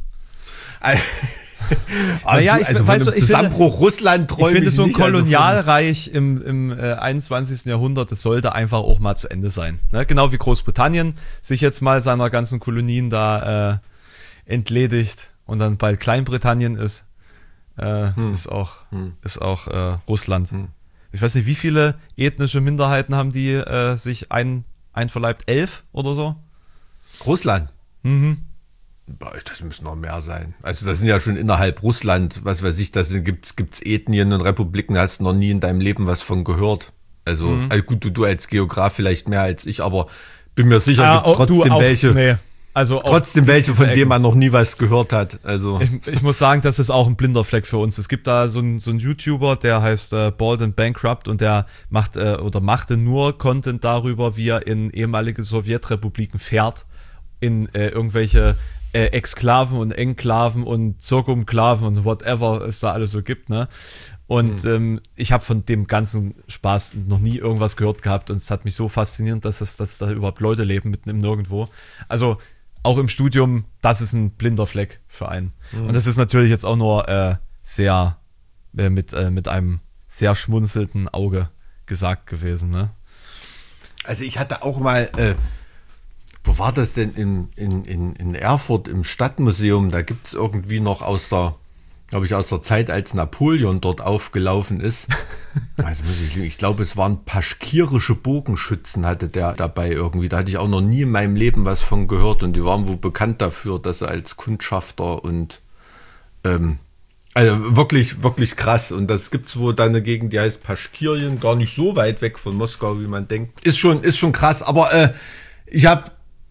Naja, Zusammenbruch Russland träume ich finde so ein nicht, Kolonialreich im 21. Jahrhundert, das sollte einfach auch mal zu Ende sein. Ne? Genau wie Großbritannien sich jetzt mal seiner ganzen Kolonien da entledigt und dann bald Kleinbritannien ist auch Russland. Ich weiß nicht, wie viele ethnische Minderheiten haben die sich einverleibt? 11 oder so? Russland? Mhm. Das müssen noch mehr sein. Also das sind ja schon innerhalb Russland, was weiß ich, gibt's Ethnien und Republiken, da hast du noch nie in deinem Leben was von gehört. Also, gut, du als Geograf vielleicht mehr als ich, aber bin mir sicher, gibt's trotzdem welche. Nee. Also trotzdem welche, von denen man noch nie was gehört hat. Also ich muss sagen, das ist auch ein blinder Fleck für uns. Es gibt da so einen YouTuber, der heißt Bald and Bankrupt und der machte nur Content darüber, wie er in ehemalige Sowjetrepubliken fährt, in irgendwelche Exklaven und Enklaven und Zirkumklaven und whatever es da alles so gibt, ne? Und ich habe von dem ganzen Spaß noch nie irgendwas gehört gehabt und es hat mich so fasziniert, dass da überhaupt Leute leben mitten im Nirgendwo. Also auch im Studium, das ist ein blinder Fleck für einen. Und das ist natürlich jetzt auch nur sehr mit einem sehr schmunzelnden Auge gesagt gewesen, ne? Also ich hatte auch mal wo war das denn in Erfurt im Stadtmuseum? Da gibt es irgendwie noch aus der Zeit, als Napoleon dort aufgelaufen ist. Also ich glaube, es waren paschkirische Bogenschützen, hatte der dabei irgendwie. Da hatte ich auch noch nie in meinem Leben was von gehört. Und die waren wohl bekannt dafür, dass sie als Kundschafter und also wirklich, wirklich krass. Und das gibt's wohl dann eine Gegend, die heißt Paschkirien, gar nicht so weit weg von Moskau, wie man denkt. Ist schon krass. Aber ich habe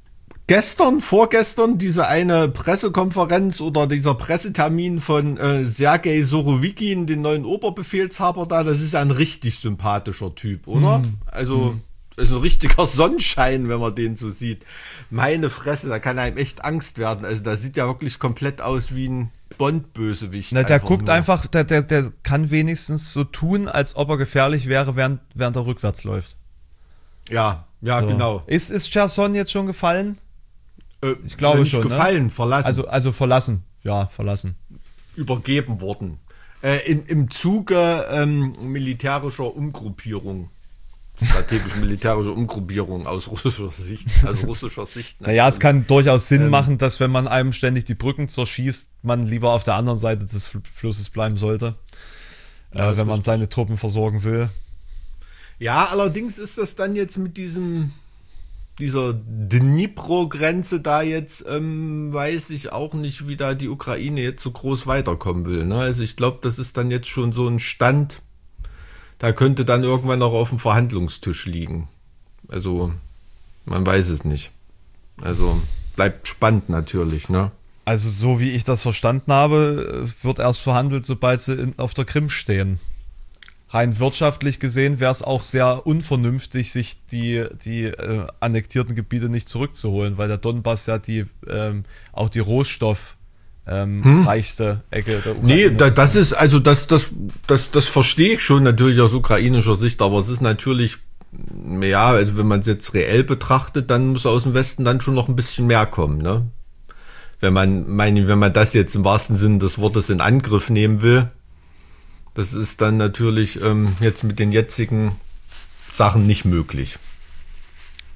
vorgestern diese eine Pressekonferenz oder dieser Pressetermin von Sergei Surowikin, den neuen Oberbefehlshaber da, das ist ja ein richtig sympathischer Typ, oder? Also ist ein richtiger Sonnenschein, wenn man den so sieht. Meine Fresse, da kann einem echt Angst werden. Also das sieht ja wirklich komplett aus wie ein Bond-Bösewicht. Na, der guckt einfach, der kann wenigstens so tun, als ob er gefährlich wäre, während er rückwärts läuft. Ja, so. Genau. Ist Cherson jetzt schon gefallen? Ich glaube nicht schon. Gefallen, ne? Verlassen. Also verlassen. Ja, verlassen. Übergeben worden. Im Zuge militärischer Umgruppierung. Strategisch-militärische Umgruppierung aus russischer Sicht. Naja, es kann durchaus Sinn machen, dass wenn man einem ständig die Brücken zerschießt, man lieber auf der anderen Seite des Flusses bleiben sollte. Ja, wenn man seine Truppen versorgen will. Ja, allerdings ist das dann jetzt mit dieser Dnipro-Grenze da jetzt, weiß ich auch nicht, wie da die Ukraine jetzt so groß weiterkommen will. Ne? Also ich glaube, das ist dann jetzt schon so ein Stand, da könnte dann irgendwann noch auf dem Verhandlungstisch liegen. Also man weiß es nicht. Also bleibt spannend natürlich, ne? Also so wie ich das verstanden habe, wird erst verhandelt, sobald sie auf der Krim stehen. Rein wirtschaftlich gesehen wäre es auch sehr unvernünftig, sich die annektierten Gebiete nicht zurückzuholen, weil der Donbass ja auch die rohstoffreichste Ecke der Ukraine ist. Nee, das ist, also das verstehe ich schon natürlich aus ukrainischer Sicht, aber es ist natürlich, ja, also wenn man es jetzt reell betrachtet, dann muss aus dem Westen dann schon noch ein bisschen mehr kommen, ne? Wenn man das jetzt im wahrsten Sinne des Wortes in Angriff nehmen will, das ist dann natürlich jetzt mit den jetzigen Sachen nicht möglich.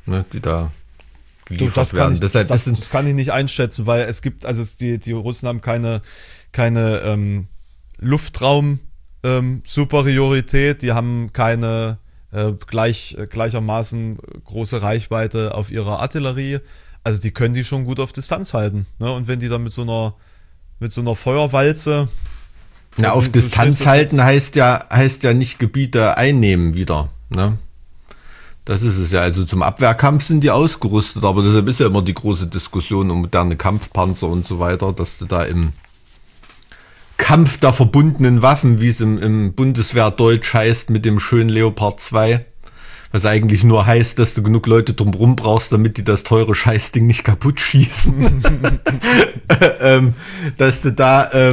ne, die da Du, das kann ich, das kann ich nicht einschätzen, weil es gibt, also die Russen haben keine Luftraum-Superiorität, die haben keine gleichermaßen große Reichweite auf ihrer Artillerie. Also die können die schon gut auf Distanz halten. Ne? Und wenn die dann mit so einer Feuerwalze. Na, auf Distanz halten heißt ja nicht Gebiete einnehmen wieder. Ne? Das ist es ja. Also zum Abwehrkampf sind die ausgerüstet, aber deshalb ist ja immer die große Diskussion um moderne Kampfpanzer und so weiter, dass du da im Kampf der verbundenen Waffen, wie es im Bundeswehrdeutsch heißt, mit dem schönen Leopard 2, was eigentlich nur heißt, dass du genug Leute drumherum brauchst, damit die das teure Scheißding nicht kaputt schießen. Dass du da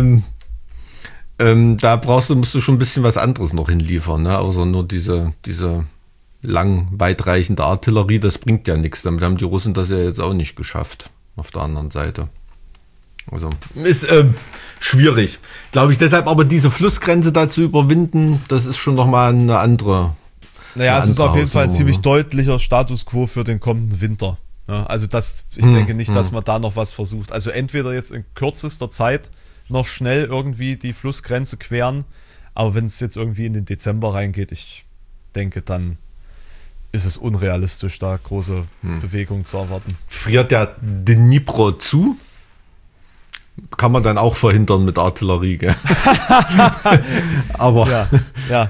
musst du schon ein bisschen was anderes noch hinliefern, ne? Außer nur diese lang weitreichende Artillerie, das bringt ja nichts. Damit haben die Russen das ja jetzt auch nicht geschafft, auf der anderen Seite. Also ist schwierig, glaube ich. Deshalb aber diese Flussgrenze da zu überwinden, das ist schon nochmal eine andere. Naja, es ist auf jeden Fall ein ziemlich deutlicher Status quo für den kommenden Winter. Ja, also ich denke nicht, dass man da noch was versucht. Also entweder jetzt in kürzester Zeit noch schnell irgendwie die Flussgrenze queren, aber wenn es jetzt irgendwie in den Dezember reingeht, ich denke, dann ist es unrealistisch, da große Bewegungen zu erwarten. Friert der Dnipro zu? Kann man dann auch verhindern mit Artillerie, gell? Aber ja.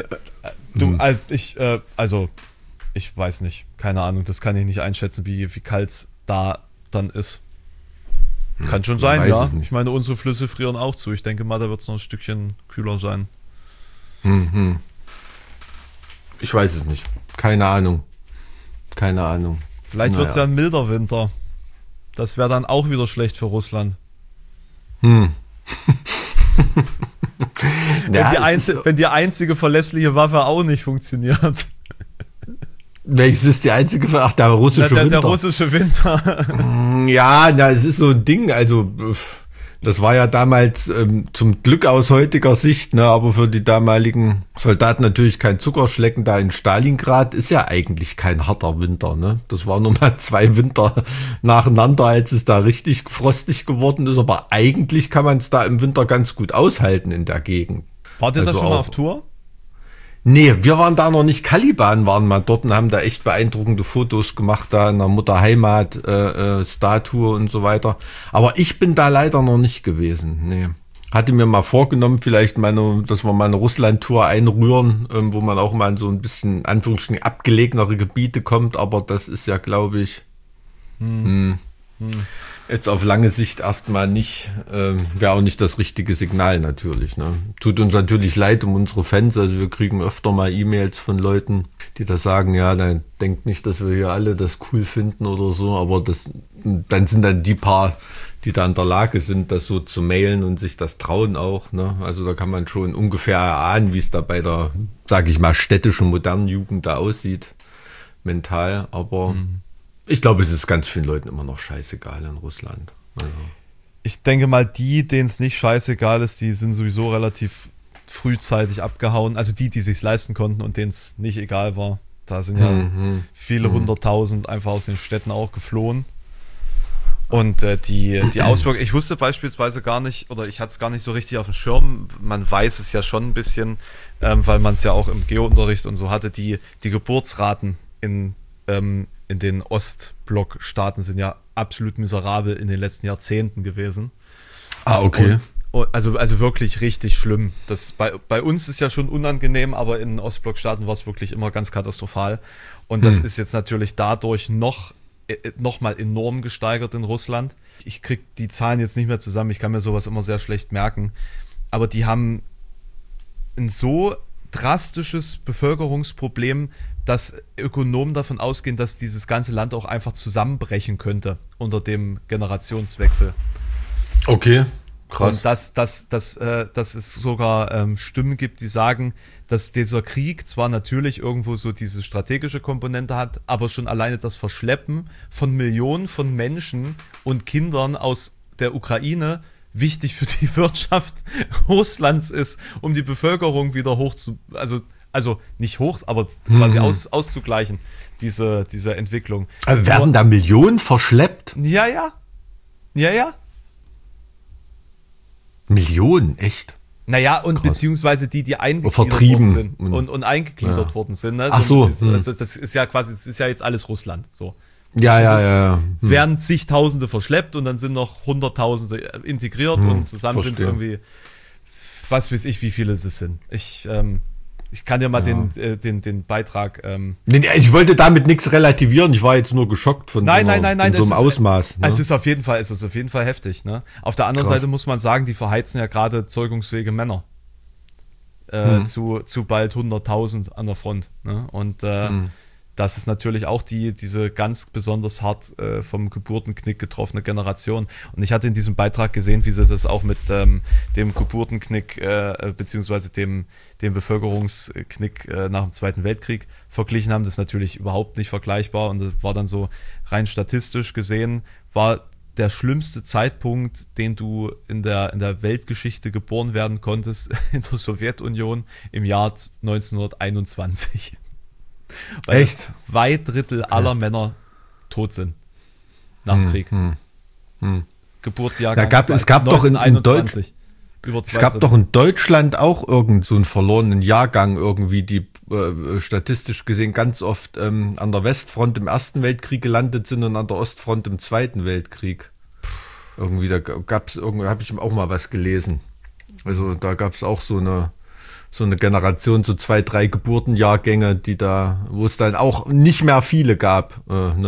Ich weiß nicht, keine Ahnung, das kann ich nicht einschätzen, wie kalt es da dann ist. Kann schon sein, ja. Ich meine, unsere Flüsse frieren auch zu. Ich denke mal, da wird es noch ein Stückchen kühler sein. Ich weiß es nicht. Keine Ahnung. Vielleicht wird es ja ein milder Winter. Das wäre dann auch wieder schlecht für Russland. Wenn die einzige verlässliche Waffe auch nicht funktioniert. Welches ist die einzige? Ach, der russische Winter. Der russische Winter. Ja, es ist so ein Ding. Also, das war ja damals zum Glück aus heutiger Sicht, ne, aber für die damaligen Soldaten natürlich kein Zuckerschlecken. Da in Stalingrad ist ja eigentlich kein harter Winter. Ne? Das war nur mal 2 Winter nacheinander, als es da richtig frostig geworden ist. Aber eigentlich kann man es da im Winter ganz gut aushalten in der Gegend. Wart ihr da schon mal auf Tour? Nee, wir waren da noch nicht. Caliban waren mal dort und haben da echt beeindruckende Fotos gemacht, da in der Mutterheimat, Statue und so weiter. Aber ich bin da leider noch nicht gewesen. Nee. Hatte mir mal vorgenommen, vielleicht dass wir mal eine Russland-Tour einrühren, wo man auch mal in so ein bisschen, Anführungsstrichen, abgelegenere Gebiete kommt. Aber das ist ja, glaube ich, jetzt auf lange Sicht erstmal nicht, wäre auch nicht das richtige Signal natürlich. Ne? Tut uns natürlich leid um unsere Fans, also wir kriegen öfter mal E-Mails von Leuten, die da sagen, ja, dann denkt nicht, dass wir hier alle das cool finden oder so, aber dann sind dann die paar, die da in der Lage sind, das so zu mailen und sich das trauen auch. Ne? Also da kann man schon ungefähr erahnen, wie es da bei der, sage ich mal, städtischen modernen Jugend da aussieht, mental, aber ich glaube, es ist ganz vielen Leuten immer noch scheißegal in Russland. Also. Ich denke mal, denen es nicht scheißegal ist, die sind sowieso relativ frühzeitig abgehauen. Also die sich's leisten konnten und denen es nicht egal war. Da sind ja viele 100.000 einfach aus den Städten auch geflohen. Und die Auswirkungen, ich wusste beispielsweise gar nicht, oder ich hatte es gar nicht so richtig auf dem Schirm, man weiß es ja schon ein bisschen, weil man es ja auch im Geo-Unterricht und so hatte, die Geburtsraten in den Ostblock-Staaten sind ja absolut miserabel in den letzten Jahrzehnten gewesen. Ah, okay. Also wirklich richtig schlimm. Das bei uns ist ja schon unangenehm, aber in den Ostblock-Staaten war es wirklich immer ganz katastrophal. Und das ist jetzt natürlich dadurch noch mal enorm gesteigert in Russland. Ich kriege die Zahlen jetzt nicht mehr zusammen, ich kann mir sowas immer sehr schlecht merken. Aber die haben ein so drastisches Bevölkerungsproblem, dass Ökonomen davon ausgehen, dass dieses ganze Land auch einfach zusammenbrechen könnte unter dem Generationswechsel. Okay, krass. Und dass es sogar Stimmen gibt, die sagen, dass dieser Krieg zwar natürlich irgendwo so diese strategische Komponente hat, aber schon alleine das Verschleppen von Millionen von Menschen und Kindern aus der Ukraine wichtig für die Wirtschaft Russlands ist, um die Bevölkerung wieder also nicht hoch, aber quasi auszugleichen, diese Entwicklung. Aber werden da Millionen verschleppt? Ja. Millionen, echt? Naja, und beziehungsweise die eingegliedert vertrieben worden sind und eingegliedert worden sind. Ne? Ach so. Also das ist ja quasi, es ist ja jetzt alles Russland. So. Ja. Werden zigtausende verschleppt und dann sind noch Hunderttausende integriert und zusammen sind es irgendwie, was weiß ich, wie viele es sind. Ich kann dir mal den Beitrag. Ich wollte damit nichts relativieren. Ich war jetzt nur geschockt von Nein, so einem Ausmaß. Ne? Es ist auf jeden Fall heftig. Ne? Auf der anderen Seite muss man sagen, die verheizen ja gerade zeugungsfähige Männer zu bald 100.000 an der Front. Ne? Und das ist natürlich auch diese ganz besonders hart vom Geburtenknick getroffene Generation. Und ich hatte in diesem Beitrag gesehen, wie sie das auch mit dem Geburtenknick beziehungsweise dem Bevölkerungsknick nach dem Zweiten Weltkrieg verglichen haben. Das ist natürlich überhaupt nicht vergleichbar. Und das war dann so rein statistisch gesehen, war der schlimmste Zeitpunkt, den du in der Weltgeschichte geboren werden konntest, in der Sowjetunion im Jahr 1921. Weil echt? 2/3 aller Männer tot sind nach dem Krieg. Geburtsjahrgang es gab doch in 1921. Es gab doch in Deutschland auch irgend so einen verlorenen Jahrgang irgendwie, die statistisch gesehen ganz oft an der Westfront im Ersten Weltkrieg gelandet sind und an der Ostfront im Zweiten Weltkrieg. Irgendwie, da habe ich auch mal was gelesen. Also da gab es auch so eine Generation, so 2, 3 Geburtenjahrgänge, wo es dann auch nicht mehr viele gab,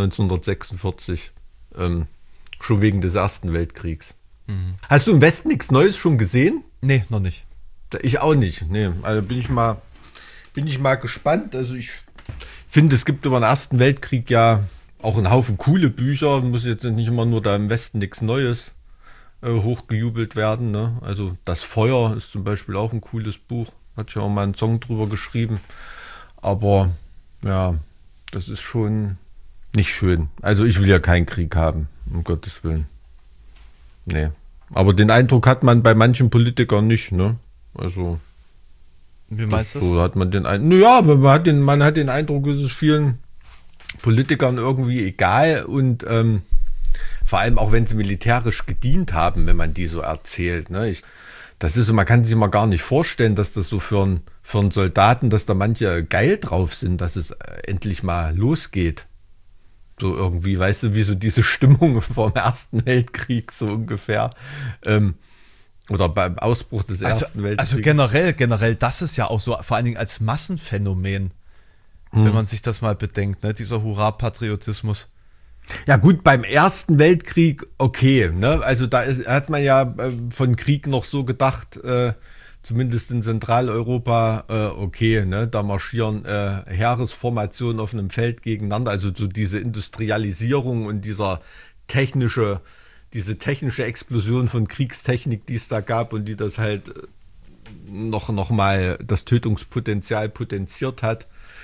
1946, schon wegen des Ersten Weltkriegs. Hast du im Westen nichts Neues schon gesehen? Nee, noch nicht. Ich auch nicht. Nee, also bin ich mal gespannt. Also ich finde, es gibt über den Ersten Weltkrieg ja auch einen Haufen coole Bücher. Muss jetzt nicht immer nur da im Westen nichts Neues hochgejubelt werden. Ne? Also Das Feuer ist zum Beispiel auch ein cooles Buch. Hat ja auch mal einen Song drüber geschrieben. Aber ja, das ist schon nicht schön. Also ich will ja keinen Krieg haben, um Gottes Willen. Nee. Aber den Eindruck hat man bei manchen Politikern nicht, ne? Also. Wie meinst du das? So hat man den Eindruck. Naja, aber man hat den Eindruck, es ist vielen Politikern irgendwie egal und vor allem auch wenn sie militärisch gedient haben, wenn man die so erzählt. Ne? Das ist so, man kann sich immer gar nicht vorstellen, dass das so für einen Soldaten, dass da manche geil drauf sind, dass es endlich mal losgeht. So irgendwie, weißt du, wie so diese Stimmung vom Ersten Weltkrieg so ungefähr. Oder beim Ausbruch des Ersten Weltkriegs. Also generell, das ist ja auch so, vor allen Dingen als Massenphänomen, wenn man sich das mal bedenkt, ne? Dieser Hurra-Patriotismus. Ja gut, beim Ersten Weltkrieg okay, ne? Also da hat man ja von Krieg noch so gedacht, zumindest in Zentraleuropa, okay, ne? Da marschieren Heeresformationen auf einem Feld gegeneinander, also so diese Industrialisierung und diese technische Explosion von Kriegstechnik, die es da gab und die das halt noch mal das Tötungspotenzial potenziert hat.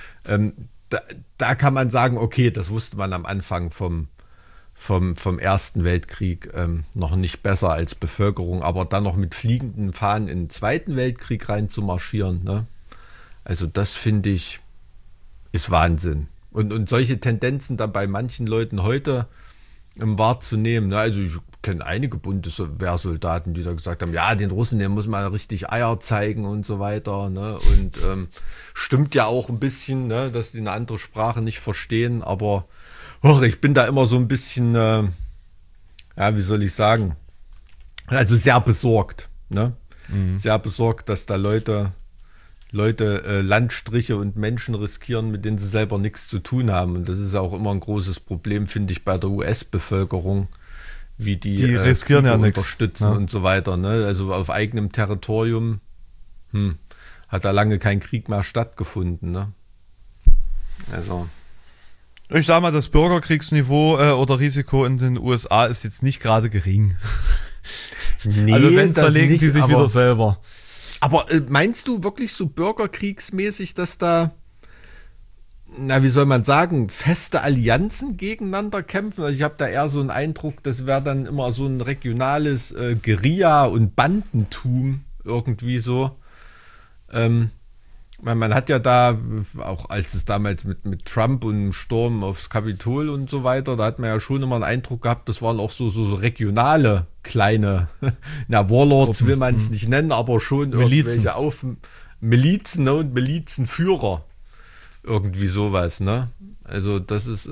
Da kann man sagen, okay, das wusste man am Anfang vom Ersten Weltkrieg noch nicht besser als Bevölkerung, aber dann noch mit fliegenden Fahnen in den Zweiten Weltkrieg rein zu marschieren, ne? Also das finde ich, ist Wahnsinn. Und solche Tendenzen dann bei manchen Leuten heute wahrzunehmen, ne? Also ich kenne einige Bundeswehrsoldaten, die da gesagt haben, ja, den Russen, den muss man richtig Eier zeigen und so weiter, ne? Und stimmt ja auch ein bisschen, ne, dass die eine andere Sprache nicht verstehen, aber ich bin da immer so ein bisschen, wie soll ich sagen, also sehr besorgt, ne? Sehr besorgt, dass da Leute Landstriche und Menschen riskieren, mit denen sie selber nichts zu tun haben. Und das ist auch immer ein großes Problem, finde ich, bei der US-Bevölkerung, wie die riskieren ja nichts unterstützen und so weiter. Ne? Also auf eigenem Territorium hat da lange kein Krieg mehr stattgefunden. Ne? Also. Ich sag mal, das Bürgerkriegsniveau oder Risiko in den USA ist jetzt nicht gerade gering. Nee, also wenn, zerlegen die sich wieder selber. Aber meinst du wirklich so bürgerkriegsmäßig, dass da, wie soll man sagen, feste Allianzen gegeneinander kämpfen? Also ich habe da eher so einen Eindruck, das wäre dann immer so ein regionales Guerilla- und Bandentum irgendwie so. Man hat ja da, auch als es damals mit Trump und dem Sturm aufs Kapitol und so weiter, da hat man ja schon immer einen Eindruck gehabt, das waren auch so regionale kleine, na, Warlords Gruppen. will man es nicht nennen, aber schon Milizen. irgendwelche Milizen, ne, und Milizenführer. Irgendwie sowas, ne? Also das ist,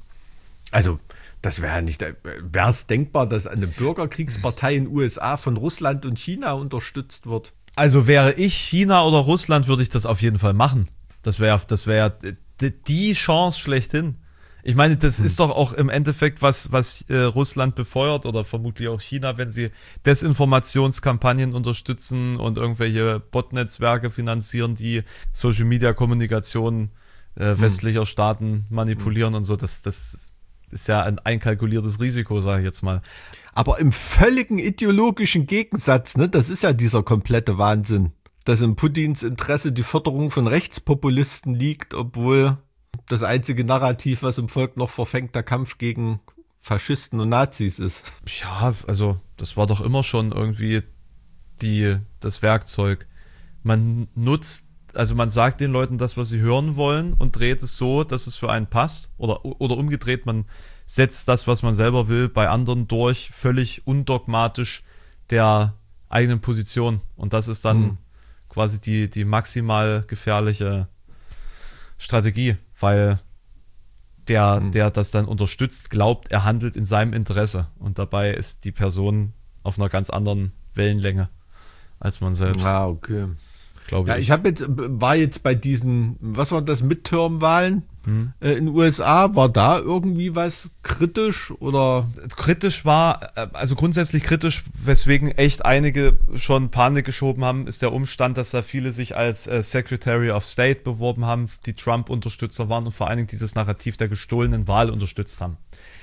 das wäre ja nicht, wäre es denkbar, dass eine Bürgerkriegspartei in den USA von Russland und China unterstützt wird? Also wäre ich China oder Russland, würde ich das auf jeden Fall machen. Das wäre die Chance schlechthin. Ich meine, das ist doch auch im Endeffekt, was Russland befeuert oder vermutlich auch China, wenn sie Desinformationskampagnen unterstützen und irgendwelche Botnetzwerke finanzieren, die Social-Media-Kommunikation westlicher Staaten manipulieren und so. Das ist ja ein einkalkuliertes Risiko, sage ich jetzt mal. Aber im völligen ideologischen Gegensatz, ne, das ist ja dieser komplette Wahnsinn, dass in Putins Interesse die Förderung von Rechtspopulisten liegt, obwohl das einzige Narrativ, was im Volk noch verfängt, der Kampf gegen Faschisten und Nazis ist. Ja, also das war doch immer schon irgendwie das Werkzeug. Man sagt den Leuten das, was sie hören wollen und dreht es so, dass es für einen passt. Oder umgedreht, man setzt das, was man selber will, bei anderen durch, völlig undogmatisch der eigenen Position. Und das ist dann quasi die maximal gefährliche Strategie, weil der das dann unterstützt, glaubt, er handelt in seinem Interesse. Und dabei ist die Person auf einer ganz anderen Wellenlänge als man selbst. Ah, okay. Glaube Ja, ich. war jetzt bei diesen, was waren das, Midterm-Wahlen in den USA, war da irgendwie was kritisch oder? Kritisch war, also grundsätzlich kritisch, weswegen echt einige schon Panik geschoben haben, ist der Umstand, dass da viele sich als Secretary of State beworben haben, die Trump-Unterstützer waren und vor allen Dingen dieses Narrativ der gestohlenen Wahl unterstützt haben.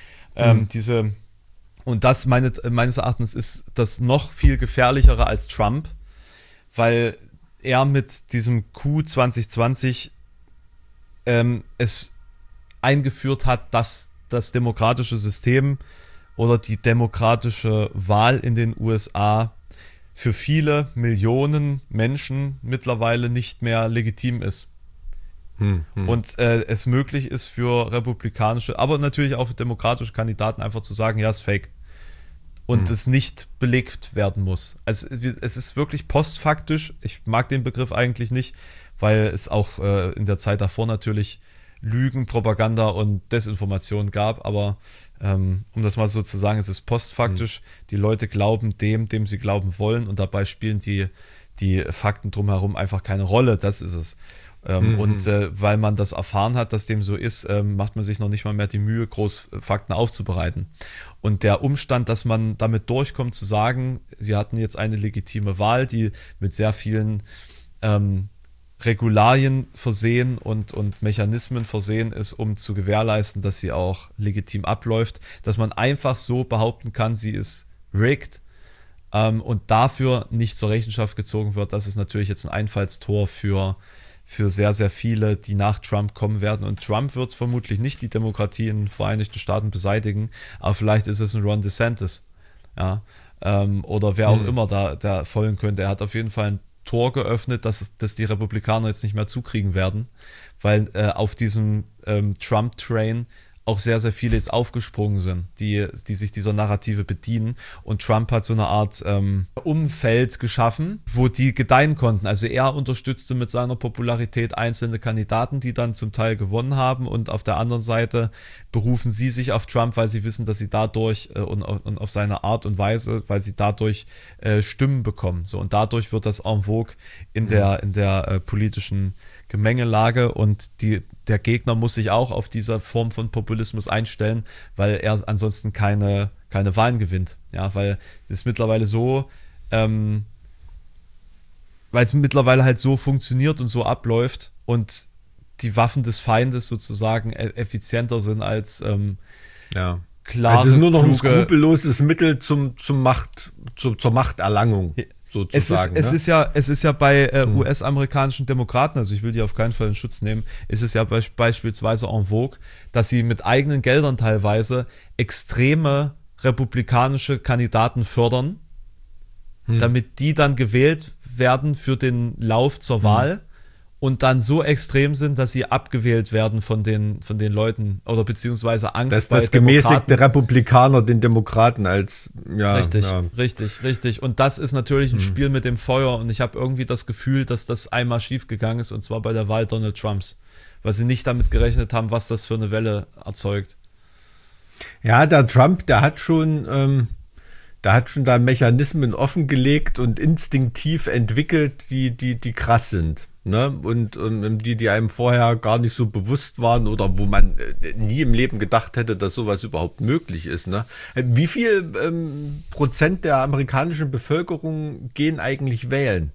Und das meines Erachtens ist das noch viel gefährlichere als Trump, weil er mit diesem Coup 2020 es eingeführt hat, dass das demokratische System oder die demokratische Wahl in den USA für viele Millionen Menschen mittlerweile nicht mehr legitim ist. Und es möglich ist für republikanische, aber natürlich auch für demokratische Kandidaten einfach zu sagen, ja, ist fake. Und es nicht belegt werden muss. Also es ist wirklich postfaktisch. Ich mag den Begriff eigentlich nicht, weil es auch in der Zeit davor natürlich Lügen, Propaganda und Desinformation gab. Aber um das mal so zu sagen, es ist postfaktisch. Die Leute glauben dem sie glauben wollen und dabei spielen die Fakten drumherum einfach keine Rolle. Das ist es. Und weil man das erfahren hat, dass dem so ist, macht man sich noch nicht mal mehr die Mühe, groß Fakten aufzubereiten. Und der Umstand, dass man damit durchkommt, zu sagen, wir hatten jetzt eine legitime Wahl, die mit sehr vielen Regularien versehen und Mechanismen versehen ist, um zu gewährleisten, dass sie auch legitim abläuft, dass man einfach so behaupten kann, sie ist rigged, und dafür nicht zur Rechenschaft gezogen wird, das ist natürlich jetzt ein Einfallstor für sehr, sehr viele, die nach Trump kommen werden. Und Trump wird vermutlich nicht die Demokratie in den Vereinigten Staaten beseitigen, aber vielleicht ist es ein Ron DeSantis. Ja? Oder wer auch immer da folgen könnte. Er hat auf jeden Fall ein Tor geöffnet, dass die Republikaner jetzt nicht mehr zukriegen werden, weil auf diesem Trump-Train auch sehr, sehr viele jetzt aufgesprungen sind, die sich dieser Narrative bedienen. Und Trump hat so eine Art Umfeld geschaffen, wo die gedeihen konnten. Also er unterstützte mit seiner Popularität einzelne Kandidaten, die dann zum Teil gewonnen haben. Und auf der anderen Seite berufen sie sich auf Trump, weil sie wissen, dass sie dadurch und auf seine Art und Weise, weil sie dadurch Stimmen bekommen. So, und dadurch wird das en vogue in der politischen Gemengelage, und der Gegner muss sich auch auf diese Form von Populismus einstellen, weil er ansonsten keine Wahlen gewinnt. Ja, weil es mittlerweile so, weil es mittlerweile halt so funktioniert und so abläuft und die Waffen des Feindes sozusagen effizienter sind als klare, also es ist nur noch ein kluge, skrupelloses Mittel zur Machterlangung. Sozusagen, es ist ja bei US-amerikanischen Demokraten, also ich will die auf keinen Fall in Schutz nehmen, ist es ja beispielsweise en vogue, dass sie mit eigenen Geldern teilweise extreme republikanische Kandidaten fördern, damit die dann gewählt werden für den Lauf zur Wahl und dann so extrem sind, dass sie abgewählt werden von den Leuten oder beziehungsweise Angst dass bei das gemäßigte Demokraten. Republikaner den Demokraten als Richtig. Und das ist natürlich ein Spiel mit dem Feuer und ich habe irgendwie das Gefühl, dass das einmal schief gegangen ist und zwar bei der Wahl Donald Trumps, weil sie nicht damit gerechnet haben, was das für eine Welle erzeugt. Ja, der Trump, der hat schon da Mechanismen offengelegt und instinktiv entwickelt, die krass sind. Ne? Und die einem vorher gar nicht so bewusst waren oder wo man nie im Leben gedacht hätte, dass sowas überhaupt möglich ist. Ne? Wie viel Prozent der amerikanischen Bevölkerung gehen eigentlich wählen?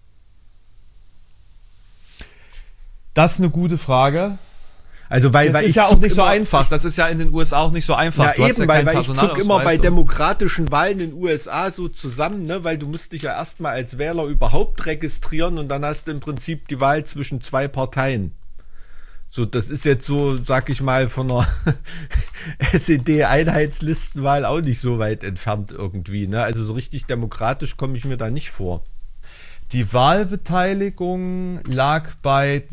Das ist eine gute Frage. Also weil Das ich ist ja auch nicht so einfach. Das ist ja in den USA auch nicht so einfach. Ja, eben, weil ich zuck immer bei und- demokratischen Wahlen in den USA so zusammen, ne, weil du musst dich ja erstmal als Wähler überhaupt registrieren und dann hast du im Prinzip die Wahl zwischen zwei Parteien. So, das ist jetzt so, sag ich mal, von einer SED-Einheitslistenwahl auch nicht so weit entfernt irgendwie. Ne? Also so richtig demokratisch komme ich mir da nicht vor. Die Wahlbeteiligung lag bei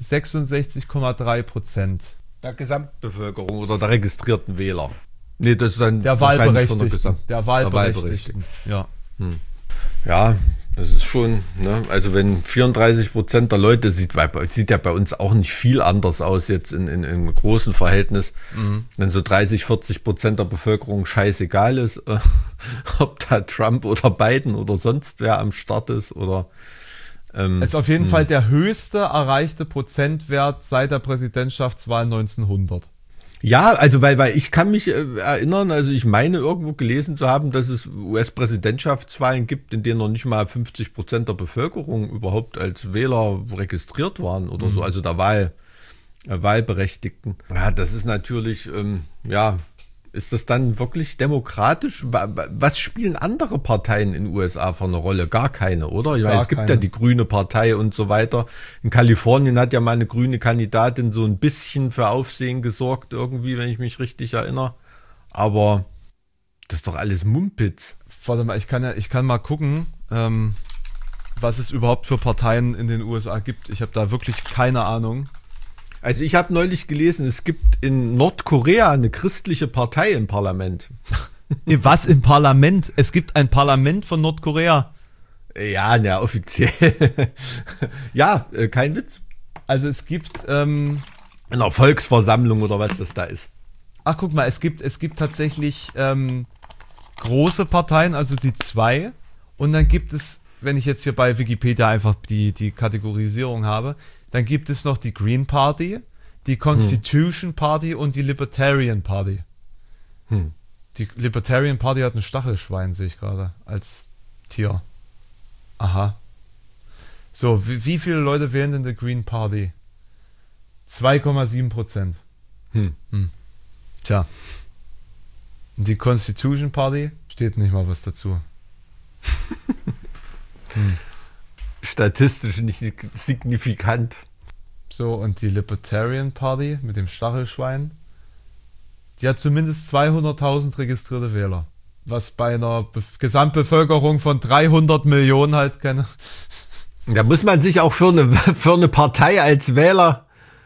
66,3%. Der Gesamtbevölkerung oder der registrierten Wähler. Nee, das ist dann Der wahrscheinlich von Wahlberechtigten. der Der Wahlberechtigten. Ja. Ja, das ist schon, ne? Also wenn 34% der Leute, sieht ja bei uns auch nicht viel anders aus jetzt in großen Verhältnis, wenn so 30-40% der Bevölkerung scheißegal ist, ob da Trump oder Biden oder sonst wer am Start ist oder Es ist auf jeden Fall der höchste erreichte Prozentwert seit der Präsidentschaftswahl 1900. ja, also weil ich kann mich erinnern, also ich meine irgendwo gelesen zu haben, dass es US-Präsidentschaftswahlen gibt, in denen noch nicht mal 50% der Bevölkerung überhaupt als Wähler registriert waren oder so, also der Wahlberechtigten. Ja, das ist natürlich, ist das dann wirklich demokratisch? Was spielen andere Parteien in den USA für eine Rolle? Gar keine, oder? Ich meine, es gibt ja die Grüne Partei und so weiter. In Kalifornien hat ja mal eine grüne Kandidatin so ein bisschen für Aufsehen gesorgt, irgendwie, wenn ich mich richtig erinnere. Aber das ist doch alles Mumpitz. Warte mal, ich kann mal gucken, was es überhaupt für Parteien in den USA gibt. Ich habe da wirklich keine Ahnung. Also ich habe neulich gelesen, es gibt in Nordkorea eine christliche Partei im Parlament. Was im Parlament? Es gibt ein Parlament von Nordkorea. Ja, offiziell. Ja, kein Witz. Also es gibt, In einer Volksversammlung oder was das da ist. ach guck mal, es gibt tatsächlich große Parteien, also die zwei. Und dann gibt es, wenn ich jetzt hier bei Wikipedia einfach die Kategorisierung habe, dann gibt es noch die Green Party, die Constitution Party und die Libertarian Party. Die Libertarian Party hat ein Stachelschwein, sehe ich gerade, als Tier. Aha. So, wie viele Leute wählen denn die Green Party? 2,7%. Tja. Und die Constitution Party steht nicht mal was dazu. Statistisch nicht signifikant. So, und die Libertarian Party mit dem Stachelschwein, die hat zumindest 200.000 registrierte Wähler. Was bei einer Gesamtbevölkerung von 300 Millionen halt keine... Da muss man sich auch für eine Partei als Wähler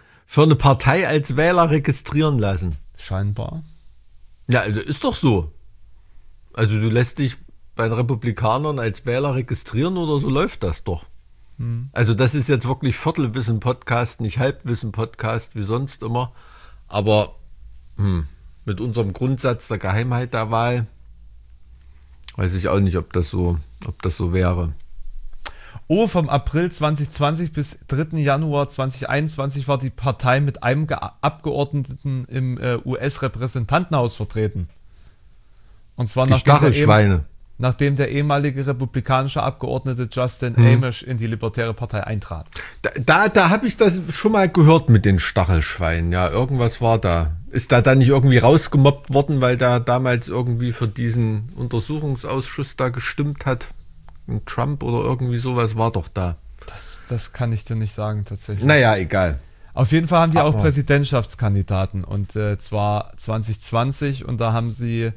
registrieren lassen. Scheinbar. Ja, also ist doch so. Also du lässt dich bei den Republikanern als Wähler registrieren oder so läuft das doch. Also das ist jetzt wirklich Viertelwissen-Podcast, nicht Halbwissen-Podcast wie sonst immer. Aber mit unserem Grundsatz der Geheimheit der Wahl weiß ich auch nicht, ob das so wäre. Oh, vom April 2020 bis 3. Januar 2021 war die Partei mit einem Abgeordneten im US-Repräsentantenhaus vertreten. Und zwar Die Stachelschweine. nachdem der ehemalige republikanische Abgeordnete Justin Amash in die Libertäre Partei eintrat. Da habe ich das schon mal gehört mit den Stachelschweinen. Ja, irgendwas war da. Ist da dann nicht irgendwie rausgemobbt worden, weil da damals irgendwie für diesen Untersuchungsausschuss da gestimmt hat? Trump oder irgendwie sowas war doch da. Das kann ich dir nicht sagen, tatsächlich. Naja, egal. Auf jeden Fall haben die auch Aber- Präsidentschaftskandidaten und zwar 2020 und da haben sie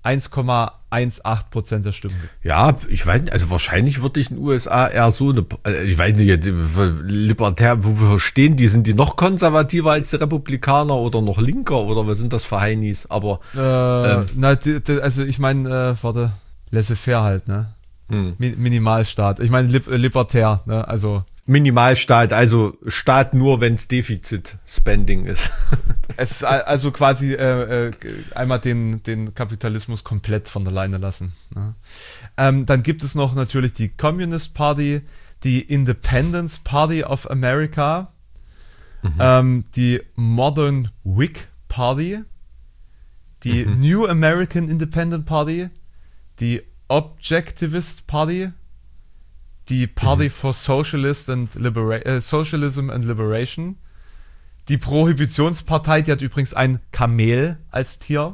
1,18% der Stimmen. Ja, ich weiß nicht, also wahrscheinlich würde ich in den USA eher so eine, ich weiß nicht, libertär, wofür stehen die? Sind die noch konservativer als die Republikaner oder noch linker oder was sind das für Heinis? Aber Also ich meine, warte, laissez-faire halt, ne? Hm. Minimalstaat. Ich meine libertär, ne? Also Minimalstaat, also Staat nur, wenn es Defizit-Spending ist. es ist also quasi einmal den Kapitalismus komplett von der Leine lassen. Ne? Dann gibt es noch natürlich die Communist Party, die Independence Party of America, die Modern Whig Party, die New American Independent Party, die Objectivist Party, die Party for Socialism and Liberation, die Prohibitionspartei, die hat übrigens ein Kamel als Tier.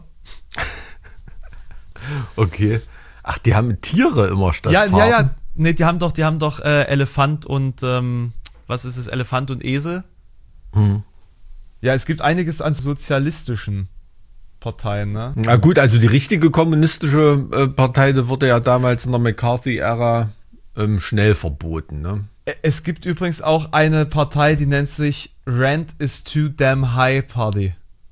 Okay. Ach, die haben Tiere immer statt Ja, Farben. ja. Nee, die haben doch Elefant und was ist es? Elefant und Esel? Ja, es gibt einiges an sozialistischen Parteien, ne? Na gut, also die richtige kommunistische Partei, die wurde ja damals in der McCarthy-Ära schnell verboten, ne? Es gibt übrigens auch eine Partei, die nennt sich Rent is Too Damn High Party.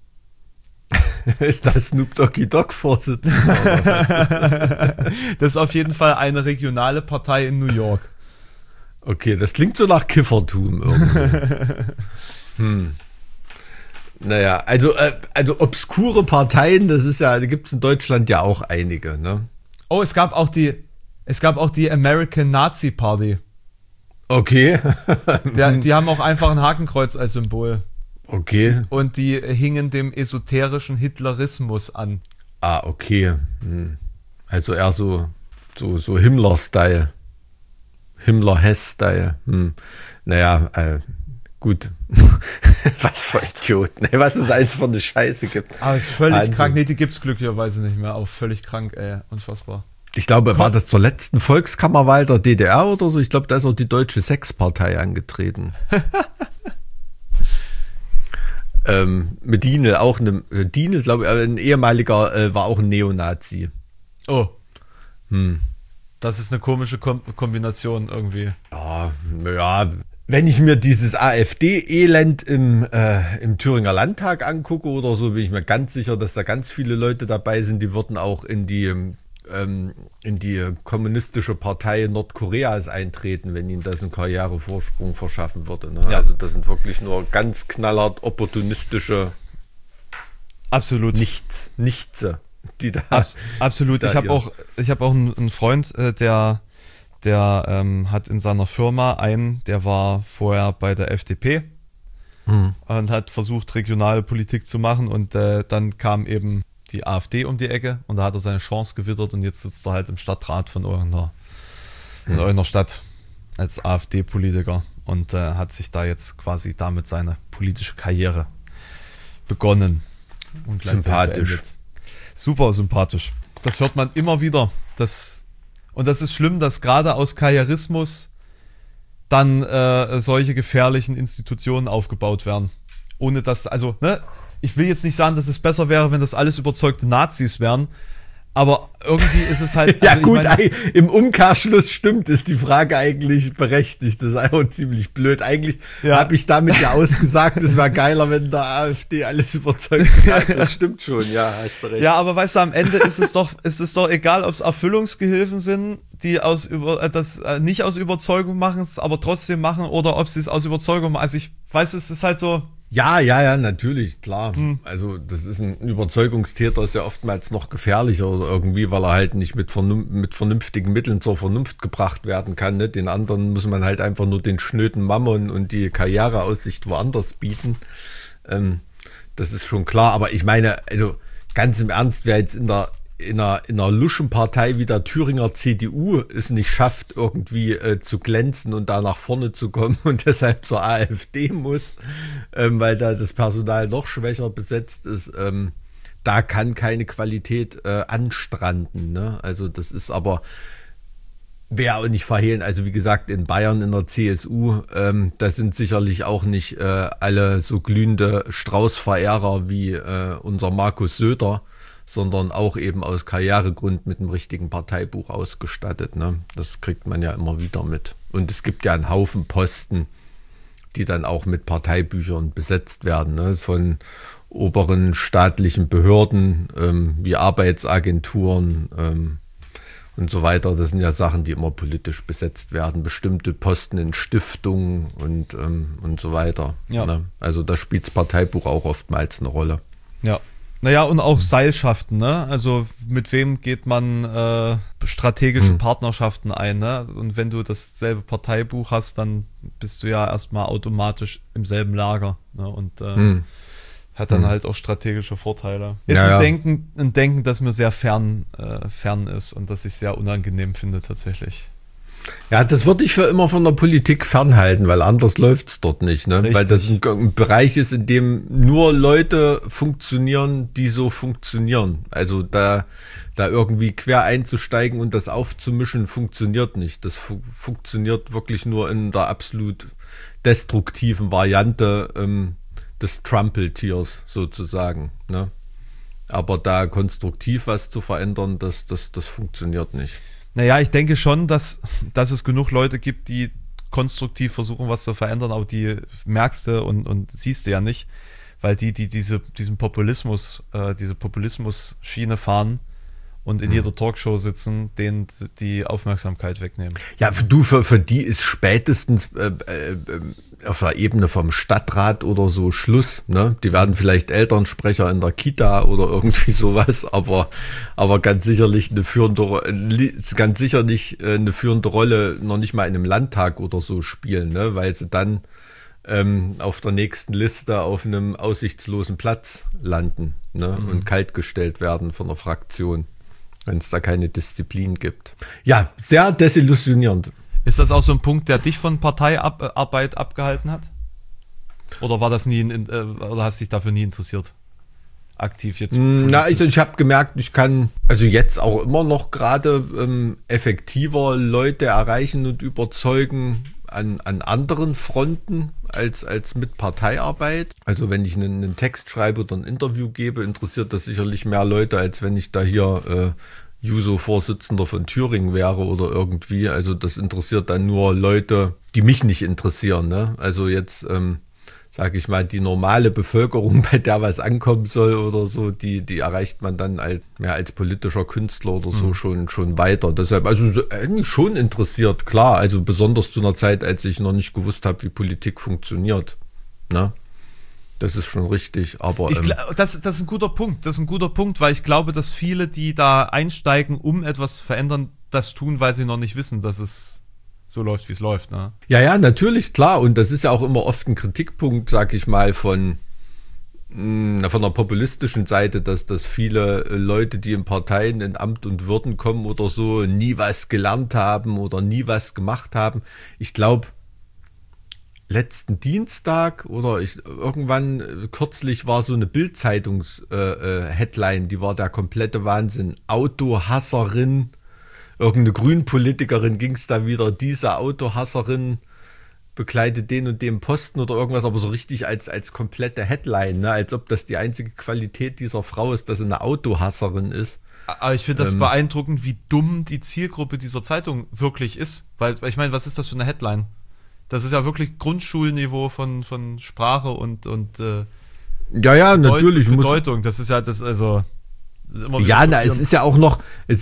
Ist das Snoop Doggy Dogg Vorsitzender oder was? Das ist auf jeden Fall eine regionale Partei in New York. Okay, das klingt so nach Kiffertum irgendwie. Naja, also obskure Parteien, das ist ja, da gibt es in Deutschland ja auch einige, ne? Oh, es gab auch die American Nazi Party. Okay. Die haben auch einfach ein Hakenkreuz als Symbol. Okay. Und die hingen dem esoterischen Hitlerismus an. Ah, okay. Also eher so Himmler-Style. Himmler-Hess-Style. Naja, gut. Was für Idioten. Ey, was es alles für eine Scheiße gibt. Aber es ist völlig Wahnsinn. krank. Nee, die gibt's glücklicherweise nicht mehr. Auch völlig krank, ey. Unfassbar. Ich glaube, war das zur letzten Volkskammerwahl der DDR oder so? Ich glaube, da ist auch die Deutsche Sexpartei angetreten. Mit Dienel, auch Dienel, glaube ich, ein ehemaliger war auch ein Neonazi. Oh. Das ist eine komische Kombination irgendwie. Ja, naja, wenn ich mir dieses AfD-Elend im Thüringer Landtag angucke oder so, bin ich mir ganz sicher, dass da ganz viele Leute dabei sind, die würden auch in die kommunistische Partei Nordkoreas eintreten, wenn ihnen das einen Karrierevorsprung verschaffen würde. Ne? Ja. Also das sind wirklich nur ganz knallhart opportunistische Absolut. Nichtse, die da... Absolut. Da Ich habe auch einen Freund, der hat in seiner Firma der war vorher bei der FDP und hat versucht, regionale Politik zu machen und dann kam eben die AfD um die Ecke und da hat er seine Chance gewittert und jetzt sitzt er halt im Stadtrat von irgendeiner Stadt als AfD-Politiker und hat sich da jetzt quasi damit seine politische Karriere begonnen. Und gleichzeitig Sympathisch. beendet. Super sympathisch. Das hört man immer wieder. Und das ist schlimm, dass gerade aus Karrierismus dann solche gefährlichen Institutionen aufgebaut werden. Ohne dass, also, ne? Ich will jetzt nicht sagen, dass es besser wäre, wenn das alles überzeugte Nazis wären, aber irgendwie ist es halt... Ja also ich gut, meine, im Umkehrschluss stimmt, ist die Frage eigentlich berechtigt. Das ist einfach ziemlich blöd. Eigentlich Ja. habe ich damit ja ausgesagt, es wäre geiler, wenn der AfD alles überzeugt hat. Das stimmt schon, ja, hast du recht. ja, aber weißt du, am Ende ist es doch egal, ob es Erfüllungsgehilfen sind, die nicht aus Überzeugung machen, es aber trotzdem machen, oder ob sie es aus Überzeugung machen. Also ich weiß, es ist halt so... Ja, natürlich, klar. Also das ist ein Überzeugungstäter, ist ja oftmals noch gefährlicher oder irgendwie, weil er halt nicht mit vernünftigen Mitteln zur Vernunft gebracht werden kann. Ne? Den anderen muss man halt einfach nur den schnöden Mammon und die Karriereaussicht woanders bieten. Das ist schon klar. Aber ich meine, also ganz im Ernst, wer jetzt in einer Luschenpartei wie der Thüringer CDU es nicht schafft, irgendwie zu glänzen und da nach vorne zu kommen und deshalb zur AfD muss, weil da das Personal noch schwächer besetzt ist, da kann keine Qualität anstranden. Ne? Also das ist aber Wer auch nicht verhehlen, also wie gesagt, in Bayern in der CSU, da sind sicherlich auch nicht alle so glühende Strauß-Verehrer wie unser Markus Söder, sondern auch eben aus Karrieregründen mit einem richtigen Parteibuch ausgestattet. Ne? Das kriegt man ja immer wieder mit. Und es gibt ja einen Haufen Posten, die dann auch mit Parteibüchern besetzt werden, ne? Von oberen staatlichen Behörden wie Arbeitsagenturen und so weiter. Das sind ja Sachen, die immer politisch besetzt werden. Bestimmte Posten in Stiftungen und so weiter. Ja. Ne? Also da spielt das Parteibuch auch oftmals eine Rolle. Ja. Naja, und auch Seilschaften, ne? Also mit wem geht man strategische Partnerschaften ein, ne? Und wenn du dasselbe Parteibuch hast, dann bist du ja erstmal automatisch im selben Lager, ne? Und hat dann halt auch strategische Vorteile. Ist Ja, ja. ein Denken, das mir sehr fern ist und das ich sehr unangenehm finde tatsächlich. Ja, das würde ich für immer von der Politik fernhalten, weil anders läuft es dort nicht. Ne? Richtig. Weil das ein Bereich ist, in dem nur Leute funktionieren, die so funktionieren. Also da irgendwie quer einzusteigen und das aufzumischen, funktioniert nicht. Das funktioniert wirklich nur in der absolut destruktiven Variante des Trumpeltiers sozusagen. Ne? Aber da konstruktiv was zu verändern, das funktioniert nicht. Naja, ich denke schon, dass es genug Leute gibt, die konstruktiv versuchen, was zu verändern, aber die merkst du und siehst du ja nicht, weil diese Populismus-Schiene fahren und in jeder Talkshow sitzen, denen die Aufmerksamkeit wegnehmen. Ja, für die ist spätestens auf der Ebene vom Stadtrat oder so Schluss. Ne? Die werden vielleicht Elternsprecher in der Kita oder irgendwie sowas, aber ganz sicherlich eine führende Rolle noch nicht mal in einem Landtag oder so spielen, ne? Weil sie dann auf der nächsten Liste auf einem aussichtslosen Platz landen, ne? Und kaltgestellt werden von der Fraktion, wenn es da keine Disziplin gibt. Ja, sehr desillusionierend. Ist das auch so ein Punkt, der dich von Parteiarbeit abgehalten hat? Oder war das oder hast dich dafür nie interessiert? Aktiv jetzt? Na, also ich habe gemerkt, ich kann also jetzt auch immer noch gerade effektiver Leute erreichen und überzeugen an anderen Fronten als mit Parteiarbeit. Also wenn ich einen Text schreibe oder ein Interview gebe, interessiert das sicherlich mehr Leute, als wenn ich da hier Juso-Vorsitzender von Thüringen wäre oder irgendwie. Also das interessiert dann nur Leute, die mich nicht interessieren. Ne? Also jetzt, sage ich mal, die normale Bevölkerung, bei der was ankommen soll oder so, die erreicht man dann mehr als politischer Künstler oder so schon weiter. Deshalb, also eigentlich schon interessiert, klar. Also besonders zu einer Zeit, als ich noch nicht gewusst habe, wie Politik funktioniert. Ne? Das ist schon richtig, aber das ist ein guter Punkt. Das ist ein guter Punkt, weil ich glaube, dass viele, die da einsteigen, um etwas zu verändern, das tun, weil sie noch nicht wissen, dass es so läuft, wie es läuft. Ne? Ja, natürlich, klar. Und das ist ja auch immer oft ein Kritikpunkt, sag ich mal, von der populistischen Seite, dass viele Leute, die in Parteien in Amt und Würden kommen oder so, nie was gelernt haben oder nie was gemacht haben. Ich glaube, letzten Dienstag oder irgendwann kürzlich war so eine Bild-Zeitungs-Headline, die war der komplette Wahnsinn. Autohasserin, irgendeine Grünpolitikerin ging es da wieder, diese Autohasserin begleitet den und den Posten oder irgendwas, aber so richtig als komplette Headline, ne? Als ob das die einzige Qualität dieser Frau ist, dass sie eine Autohasserin ist. Aber ich finde das beeindruckend, wie dumm die Zielgruppe dieser Zeitung wirklich ist. Weil ich meine, was ist das für eine Headline? Das ist ja wirklich Grundschulniveau von Sprache und ja, natürlich. Bedeutung. Das ist ja das, also. Das ist immer ja, es ist ja auch noch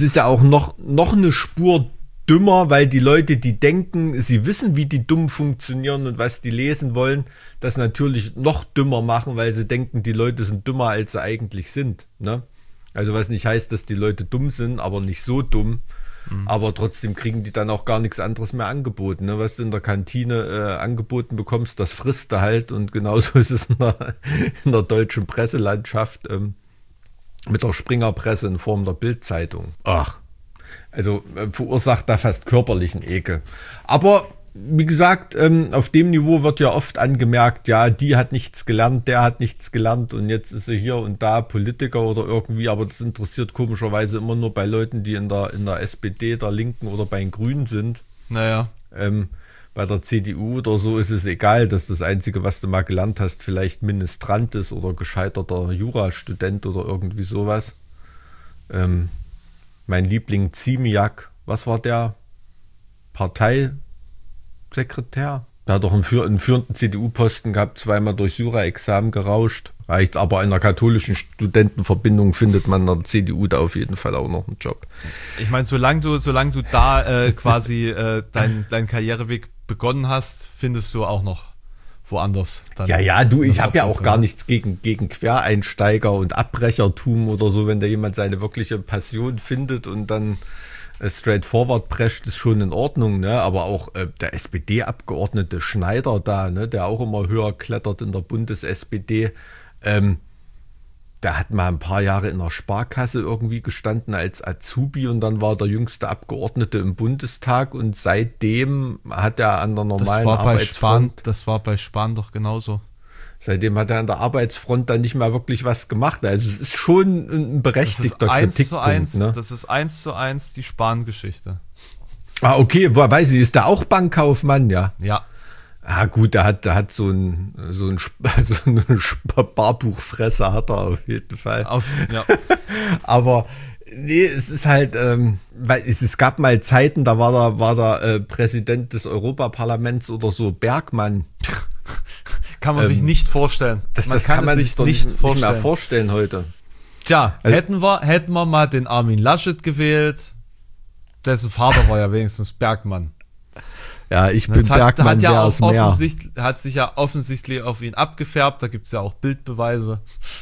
eine Spur dümmer, weil die Leute, die denken, sie wissen, wie die dumm funktionieren und was die lesen wollen, das natürlich noch dümmer machen, weil sie denken, die Leute sind dümmer, als sie eigentlich sind. Ne? Also was nicht heißt, dass die Leute dumm sind, aber nicht so dumm. Aber trotzdem kriegen die dann auch gar nichts anderes mehr angeboten. Ne? Was du in der Kantine angeboten bekommst, das frisst du halt. Und genauso ist es in der deutschen Presselandschaft mit der Springerpresse in Form der Bild-Zeitung. Ach, also verursacht da fast körperlichen Ekel. Aber wie gesagt, auf dem Niveau wird ja oft angemerkt, ja, die hat nichts gelernt, der hat nichts gelernt und jetzt ist sie hier und da Politiker oder irgendwie, aber das interessiert komischerweise immer nur bei Leuten, die in der SPD, der Linken oder bei den Grünen sind. Naja. Bei der CDU oder so ist es egal, dass das Einzige, was du mal gelernt hast, vielleicht Ministrant ist oder gescheiterter Jurastudent oder irgendwie sowas. Mein Liebling Ziemiak, was war der? Parteisekretär? Der hat doch einen führenden CDU-Posten gehabt, zweimal durch Jura-Examen gerauscht. Reicht, aber in einer katholischen Studentenverbindung findet man in der CDU da auf jeden Fall auch noch einen Job. Ich meine, solange du da quasi deinen Karriereweg begonnen hast, findest du auch noch woanders. Ja, ich habe ja auch gar nichts gegen Quereinsteiger und Abbrechertum oder so, wenn da jemand seine wirkliche Passion findet und dann straightforward prescht, ist schon in Ordnung, ne? Aber auch der SPD-Abgeordnete Schneider da, ne? Der auch immer höher klettert in der Bundes-SPD, der hat mal ein paar Jahre in der Sparkasse irgendwie gestanden als Azubi und dann war der jüngste Abgeordnete im Bundestag und seitdem hat er an der normalen Arbeitsfront... Das war bei Spahn doch genauso. Seitdem hat er an der Arbeitsfront dann nicht mehr wirklich was gemacht. Also es ist schon ein berechtigter Kritikpunkt. Ne? Das ist 1:1 die Spahn-Geschichte. Ah, okay, weiß ich, ist der auch Bankkaufmann, ja? Ja. Ah, gut, der hat so eine Sparbuchfresse hat er auf jeden Fall. Ja. Aber nee, es ist halt, weil es gab mal Zeiten, da war der Präsident des Europaparlaments oder so, Bergmann. Kann man sich nicht vorstellen. Das kann man sich doch nicht mehr vorstellen heute. Tja, also, hätten wir mal den Armin Laschet gewählt, dessen Vater war ja wenigstens Bergmann. Ja, ich bin Bergmann, der aus Meer. Hat sich ja offensichtlich auf ihn abgefärbt, da gibt es ja auch Bildbeweise.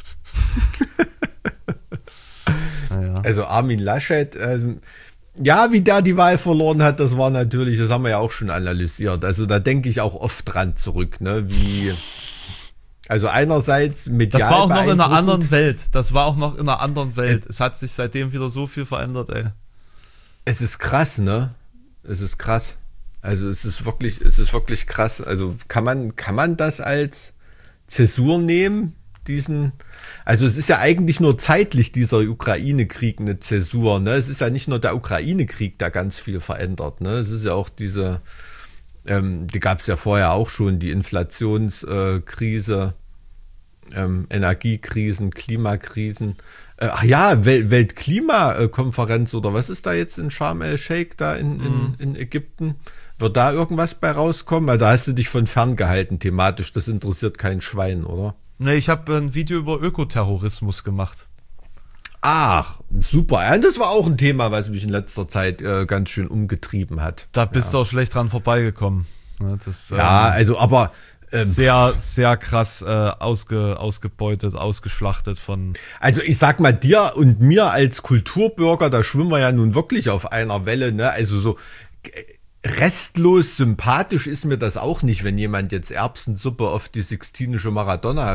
Naja. Also Armin Laschet, ja, wie der die Wahl verloren hat, das war natürlich, das haben wir ja auch schon analysiert. Also da denke ich auch oft dran zurück, ne? Also einerseits medial. Das war auch noch in einer anderen Welt. Es hat sich seitdem wieder so viel verändert, ey. Es ist krass, ne? Es ist krass. Also es ist wirklich krass. Also kann man das als Zäsur nehmen? Also es ist ja eigentlich nur zeitlich dieser Ukraine-Krieg eine Zäsur, ne? Es ist ja nicht nur der Ukraine-Krieg, der ganz viel verändert, ne? Es ist ja auch die gab es ja vorher auch schon, die Inflationskrise, Energiekrisen, Klimakrisen. Ach ja, Weltklimakonferenz oder was ist da jetzt in Sharm el-Sheikh da in Ägypten? Wird da irgendwas bei rauskommen? Weil da hast du dich von fern gehalten thematisch, das interessiert kein Schwein, oder? Ne, ich habe ein Video über Ökoterrorismus gemacht. Ach, super. Ja, das war auch ein Thema, was mich in letzter Zeit ganz schön umgetrieben hat. Da bist du auch schlecht dran vorbeigekommen. Also aber... sehr, sehr krass ausgebeutet, ausgeschlachtet von... Also ich sag mal, dir und mir als Kulturbürger, da schwimmen wir ja nun wirklich auf einer Welle, ne? Also so... Restlos sympathisch ist mir das auch nicht, wenn jemand jetzt Erbsensuppe auf die Sixtinische Madonna,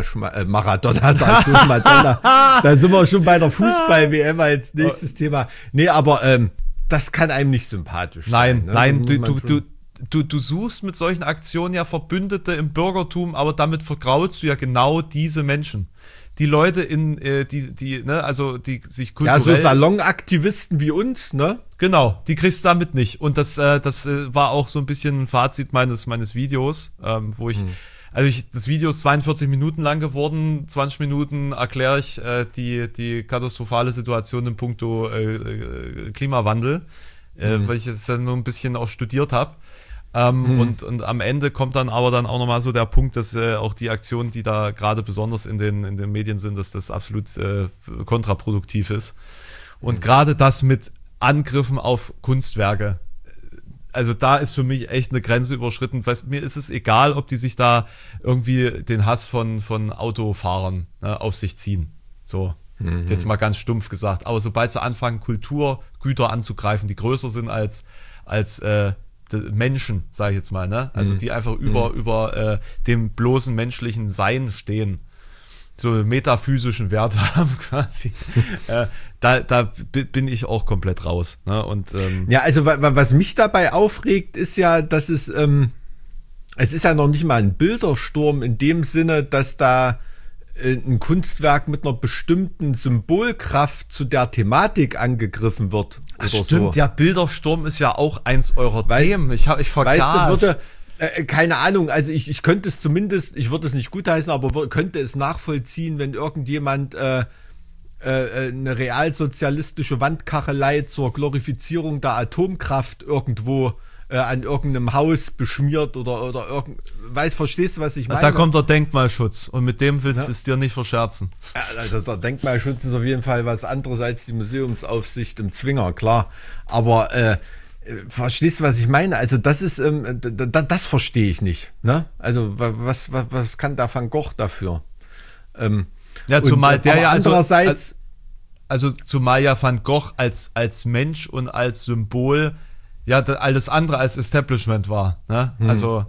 da sind wir schon bei der Fußball-WM als nächstes Thema. Nee, aber das kann einem nicht sympathisch sein. Nein, du suchst mit solchen Aktionen ja Verbündete im Bürgertum, aber damit vergraulst du ja genau diese Menschen. Die Leute die sich kulturell... Ja, so Salonaktivisten wie uns, ne? Genau, die kriegst du damit nicht. Und das war auch so ein bisschen ein Fazit meines Videos, wo ich... das Video ist 42 Minuten lang geworden, 20 Minuten erkläre ich die katastrophale Situation in puncto Klimawandel, weil ich es dann nur ein bisschen auch studiert habe. Und am Ende kommt dann aber auch nochmal so der Punkt, dass auch die Aktionen, die da gerade besonders in den Medien sind, dass das absolut kontraproduktiv ist. Und gerade das mit Angriffen auf Kunstwerke, also da ist für mich echt eine Grenze überschritten. Mir ist es egal, ob die sich da irgendwie den Hass von Autofahrern auf sich ziehen. So, jetzt mal ganz stumpf gesagt. Aber sobald sie anfangen, Kulturgüter anzugreifen, die größer sind als Menschen, sage ich jetzt mal, ne? Also die einfach über dem bloßen menschlichen Sein stehen. so metaphysischen Wert haben quasi, da bin ich auch komplett raus. Ne? Und, ja, also was mich dabei aufregt, ist ja, dass es ist ja noch nicht mal ein Bildersturm in dem Sinne, dass da ein Kunstwerk mit einer bestimmten Symbolkraft zu der Thematik angegriffen wird. Ach, stimmt, so. Ja, Bildersturm ist ja auch eins eurer Themen. Ich vergaß. Weißt du, keine Ahnung, also ich könnte es zumindest, ich würde es nicht gutheißen, aber könnte es nachvollziehen, wenn irgendjemand eine realsozialistische Wandkachelei zur Glorifizierung der Atomkraft irgendwo an irgendeinem Haus beschmiert oder verstehst du, was ich meine? Da kommt der Denkmalschutz und mit dem willst du es dir nicht verscherzen. Ja, also der Denkmalschutz ist auf jeden Fall was anderes als die Museumsaufsicht im Zwinger, klar. Aber verstehst du, was ich meine? Also das ist, das verstehe ich nicht. Ne? Also was kann der Van Gogh dafür? Ja, zumal der ja andererseits, also zumal ja Van Gogh als Mensch und als Symbol ja alles andere als Establishment war. Ne? Also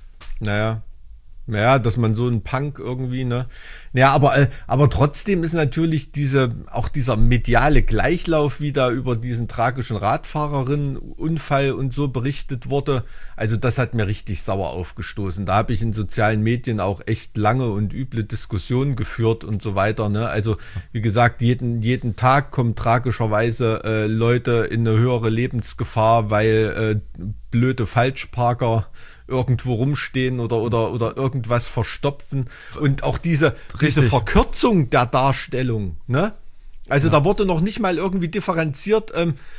Naja, dass man so ein Punk irgendwie, ne? Ja, aber trotzdem ist natürlich auch dieser mediale Gleichlauf, wie da über diesen tragischen Radfahrerinnenunfall und so berichtet wurde, also das hat mir richtig sauer aufgestoßen. Da habe ich in sozialen Medien auch echt lange und üble Diskussionen geführt und so weiter, ne? Also, wie gesagt, jeden Tag kommen tragischerweise Leute in eine höhere Lebensgefahr, weil blöde Falschparker irgendwo rumstehen oder irgendwas verstopfen und auch diese Verkürzung der Darstellung, ne? Also da wurde noch nicht mal irgendwie differenziert,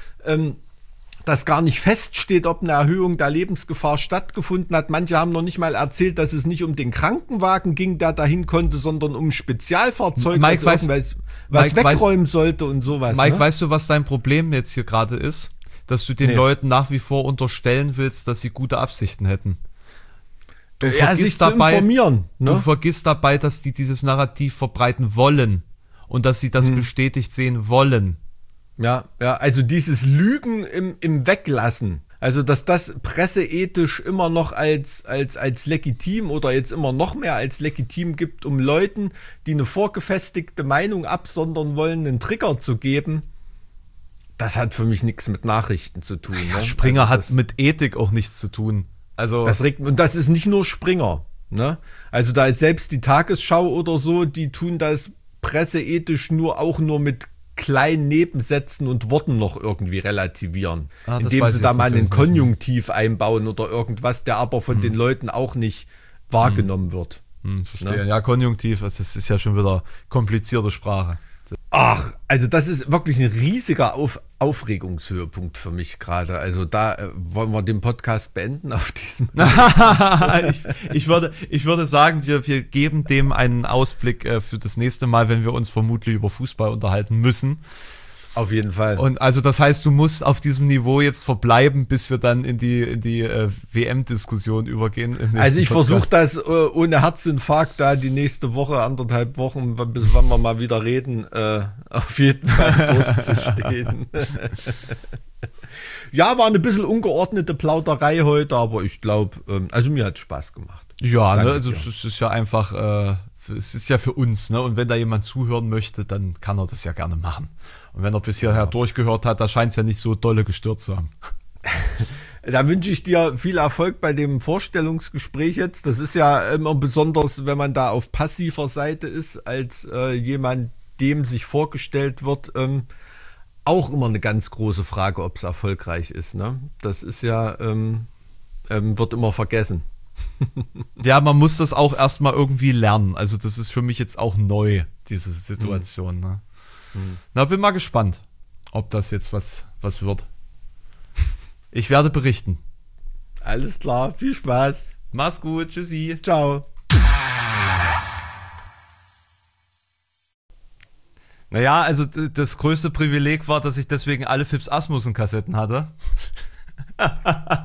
dass gar nicht feststeht, ob eine Erhöhung der Lebensgefahr stattgefunden hat. Manche haben noch nicht mal erzählt, dass es nicht um den Krankenwagen ging, der dahin konnte, sondern um ein Spezialfahrzeug, Mike, was wegräumen sollte und sowas. Mike, ne? Weißt du, was dein Problem jetzt hier gerade ist? Dass du den Leuten nach wie vor unterstellen willst, dass sie gute Absichten hätten. Du vergisst dabei, dass die dieses Narrativ verbreiten wollen und dass sie das bestätigt sehen wollen. Ja, also dieses Lügen im Weglassen, also dass das presseethisch immer noch als legitim oder jetzt immer noch mehr als legitim gibt, um Leuten, die eine vorgefestigte Meinung absondern wollen, einen Trigger zu geben, das hat für mich nichts mit Nachrichten zu tun. Ja, ne? Springer hat mit Ethik auch nichts zu tun. Also und das ist nicht nur Springer. Ne? Also da ist selbst die Tagesschau oder so, die tun das presseethisch nur mit kleinen Nebensätzen und Worten noch irgendwie relativieren. Indem sie da mal einen Konjunktiv einbauen oder irgendwas, der aber von den Leuten auch nicht wahrgenommen wird. Verstehe. Ne? Ja, Konjunktiv, das ist ja schon wieder komplizierte Sprache. Ach, also das ist wirklich ein riesiger Aufregungshöhepunkt für mich gerade. Also da wollen wir den Podcast beenden auf diesem. ich würde sagen, wir geben dem einen Ausblick für das nächste Mal, wenn wir uns vermutlich über Fußball unterhalten müssen. Auf jeden Fall. Und also das heißt, du musst auf diesem Niveau jetzt verbleiben, bis wir dann in die WM-Diskussion übergehen. Also ich versuche das ohne Herzinfarkt da die nächste Woche, 1,5 Wochen, bis wann wir mal wieder reden, auf jeden Fall durchzustehen. Ja, war eine bisschen ungeordnete Plauderei heute, aber ich glaube, also mir hat es Spaß gemacht. Ja, ne, also es ist ja einfach, es ist ja für uns, ne? Und wenn da jemand zuhören möchte, dann kann er das ja gerne machen. Und wenn er bis hierher durchgehört hat, da scheint es ja nicht so dolle gestört zu haben. Da wünsche ich dir viel Erfolg bei dem Vorstellungsgespräch jetzt. Das ist ja immer besonders, wenn man da auf passiver Seite ist, als jemand, dem sich vorgestellt wird, auch immer eine ganz große Frage, ob es erfolgreich ist. Ne? Das ist ja, wird immer vergessen. Ja, man muss das auch erstmal irgendwie lernen. Also das ist für mich jetzt auch neu, diese Situation. Ne? Na, bin mal gespannt, ob das jetzt was wird. Ich werde berichten. Alles klar, viel Spaß. Mach's gut, tschüssi. Ciao. Naja, also das größte Privileg war, dass ich deswegen alle Fips Asmussen-Kassetten hatte.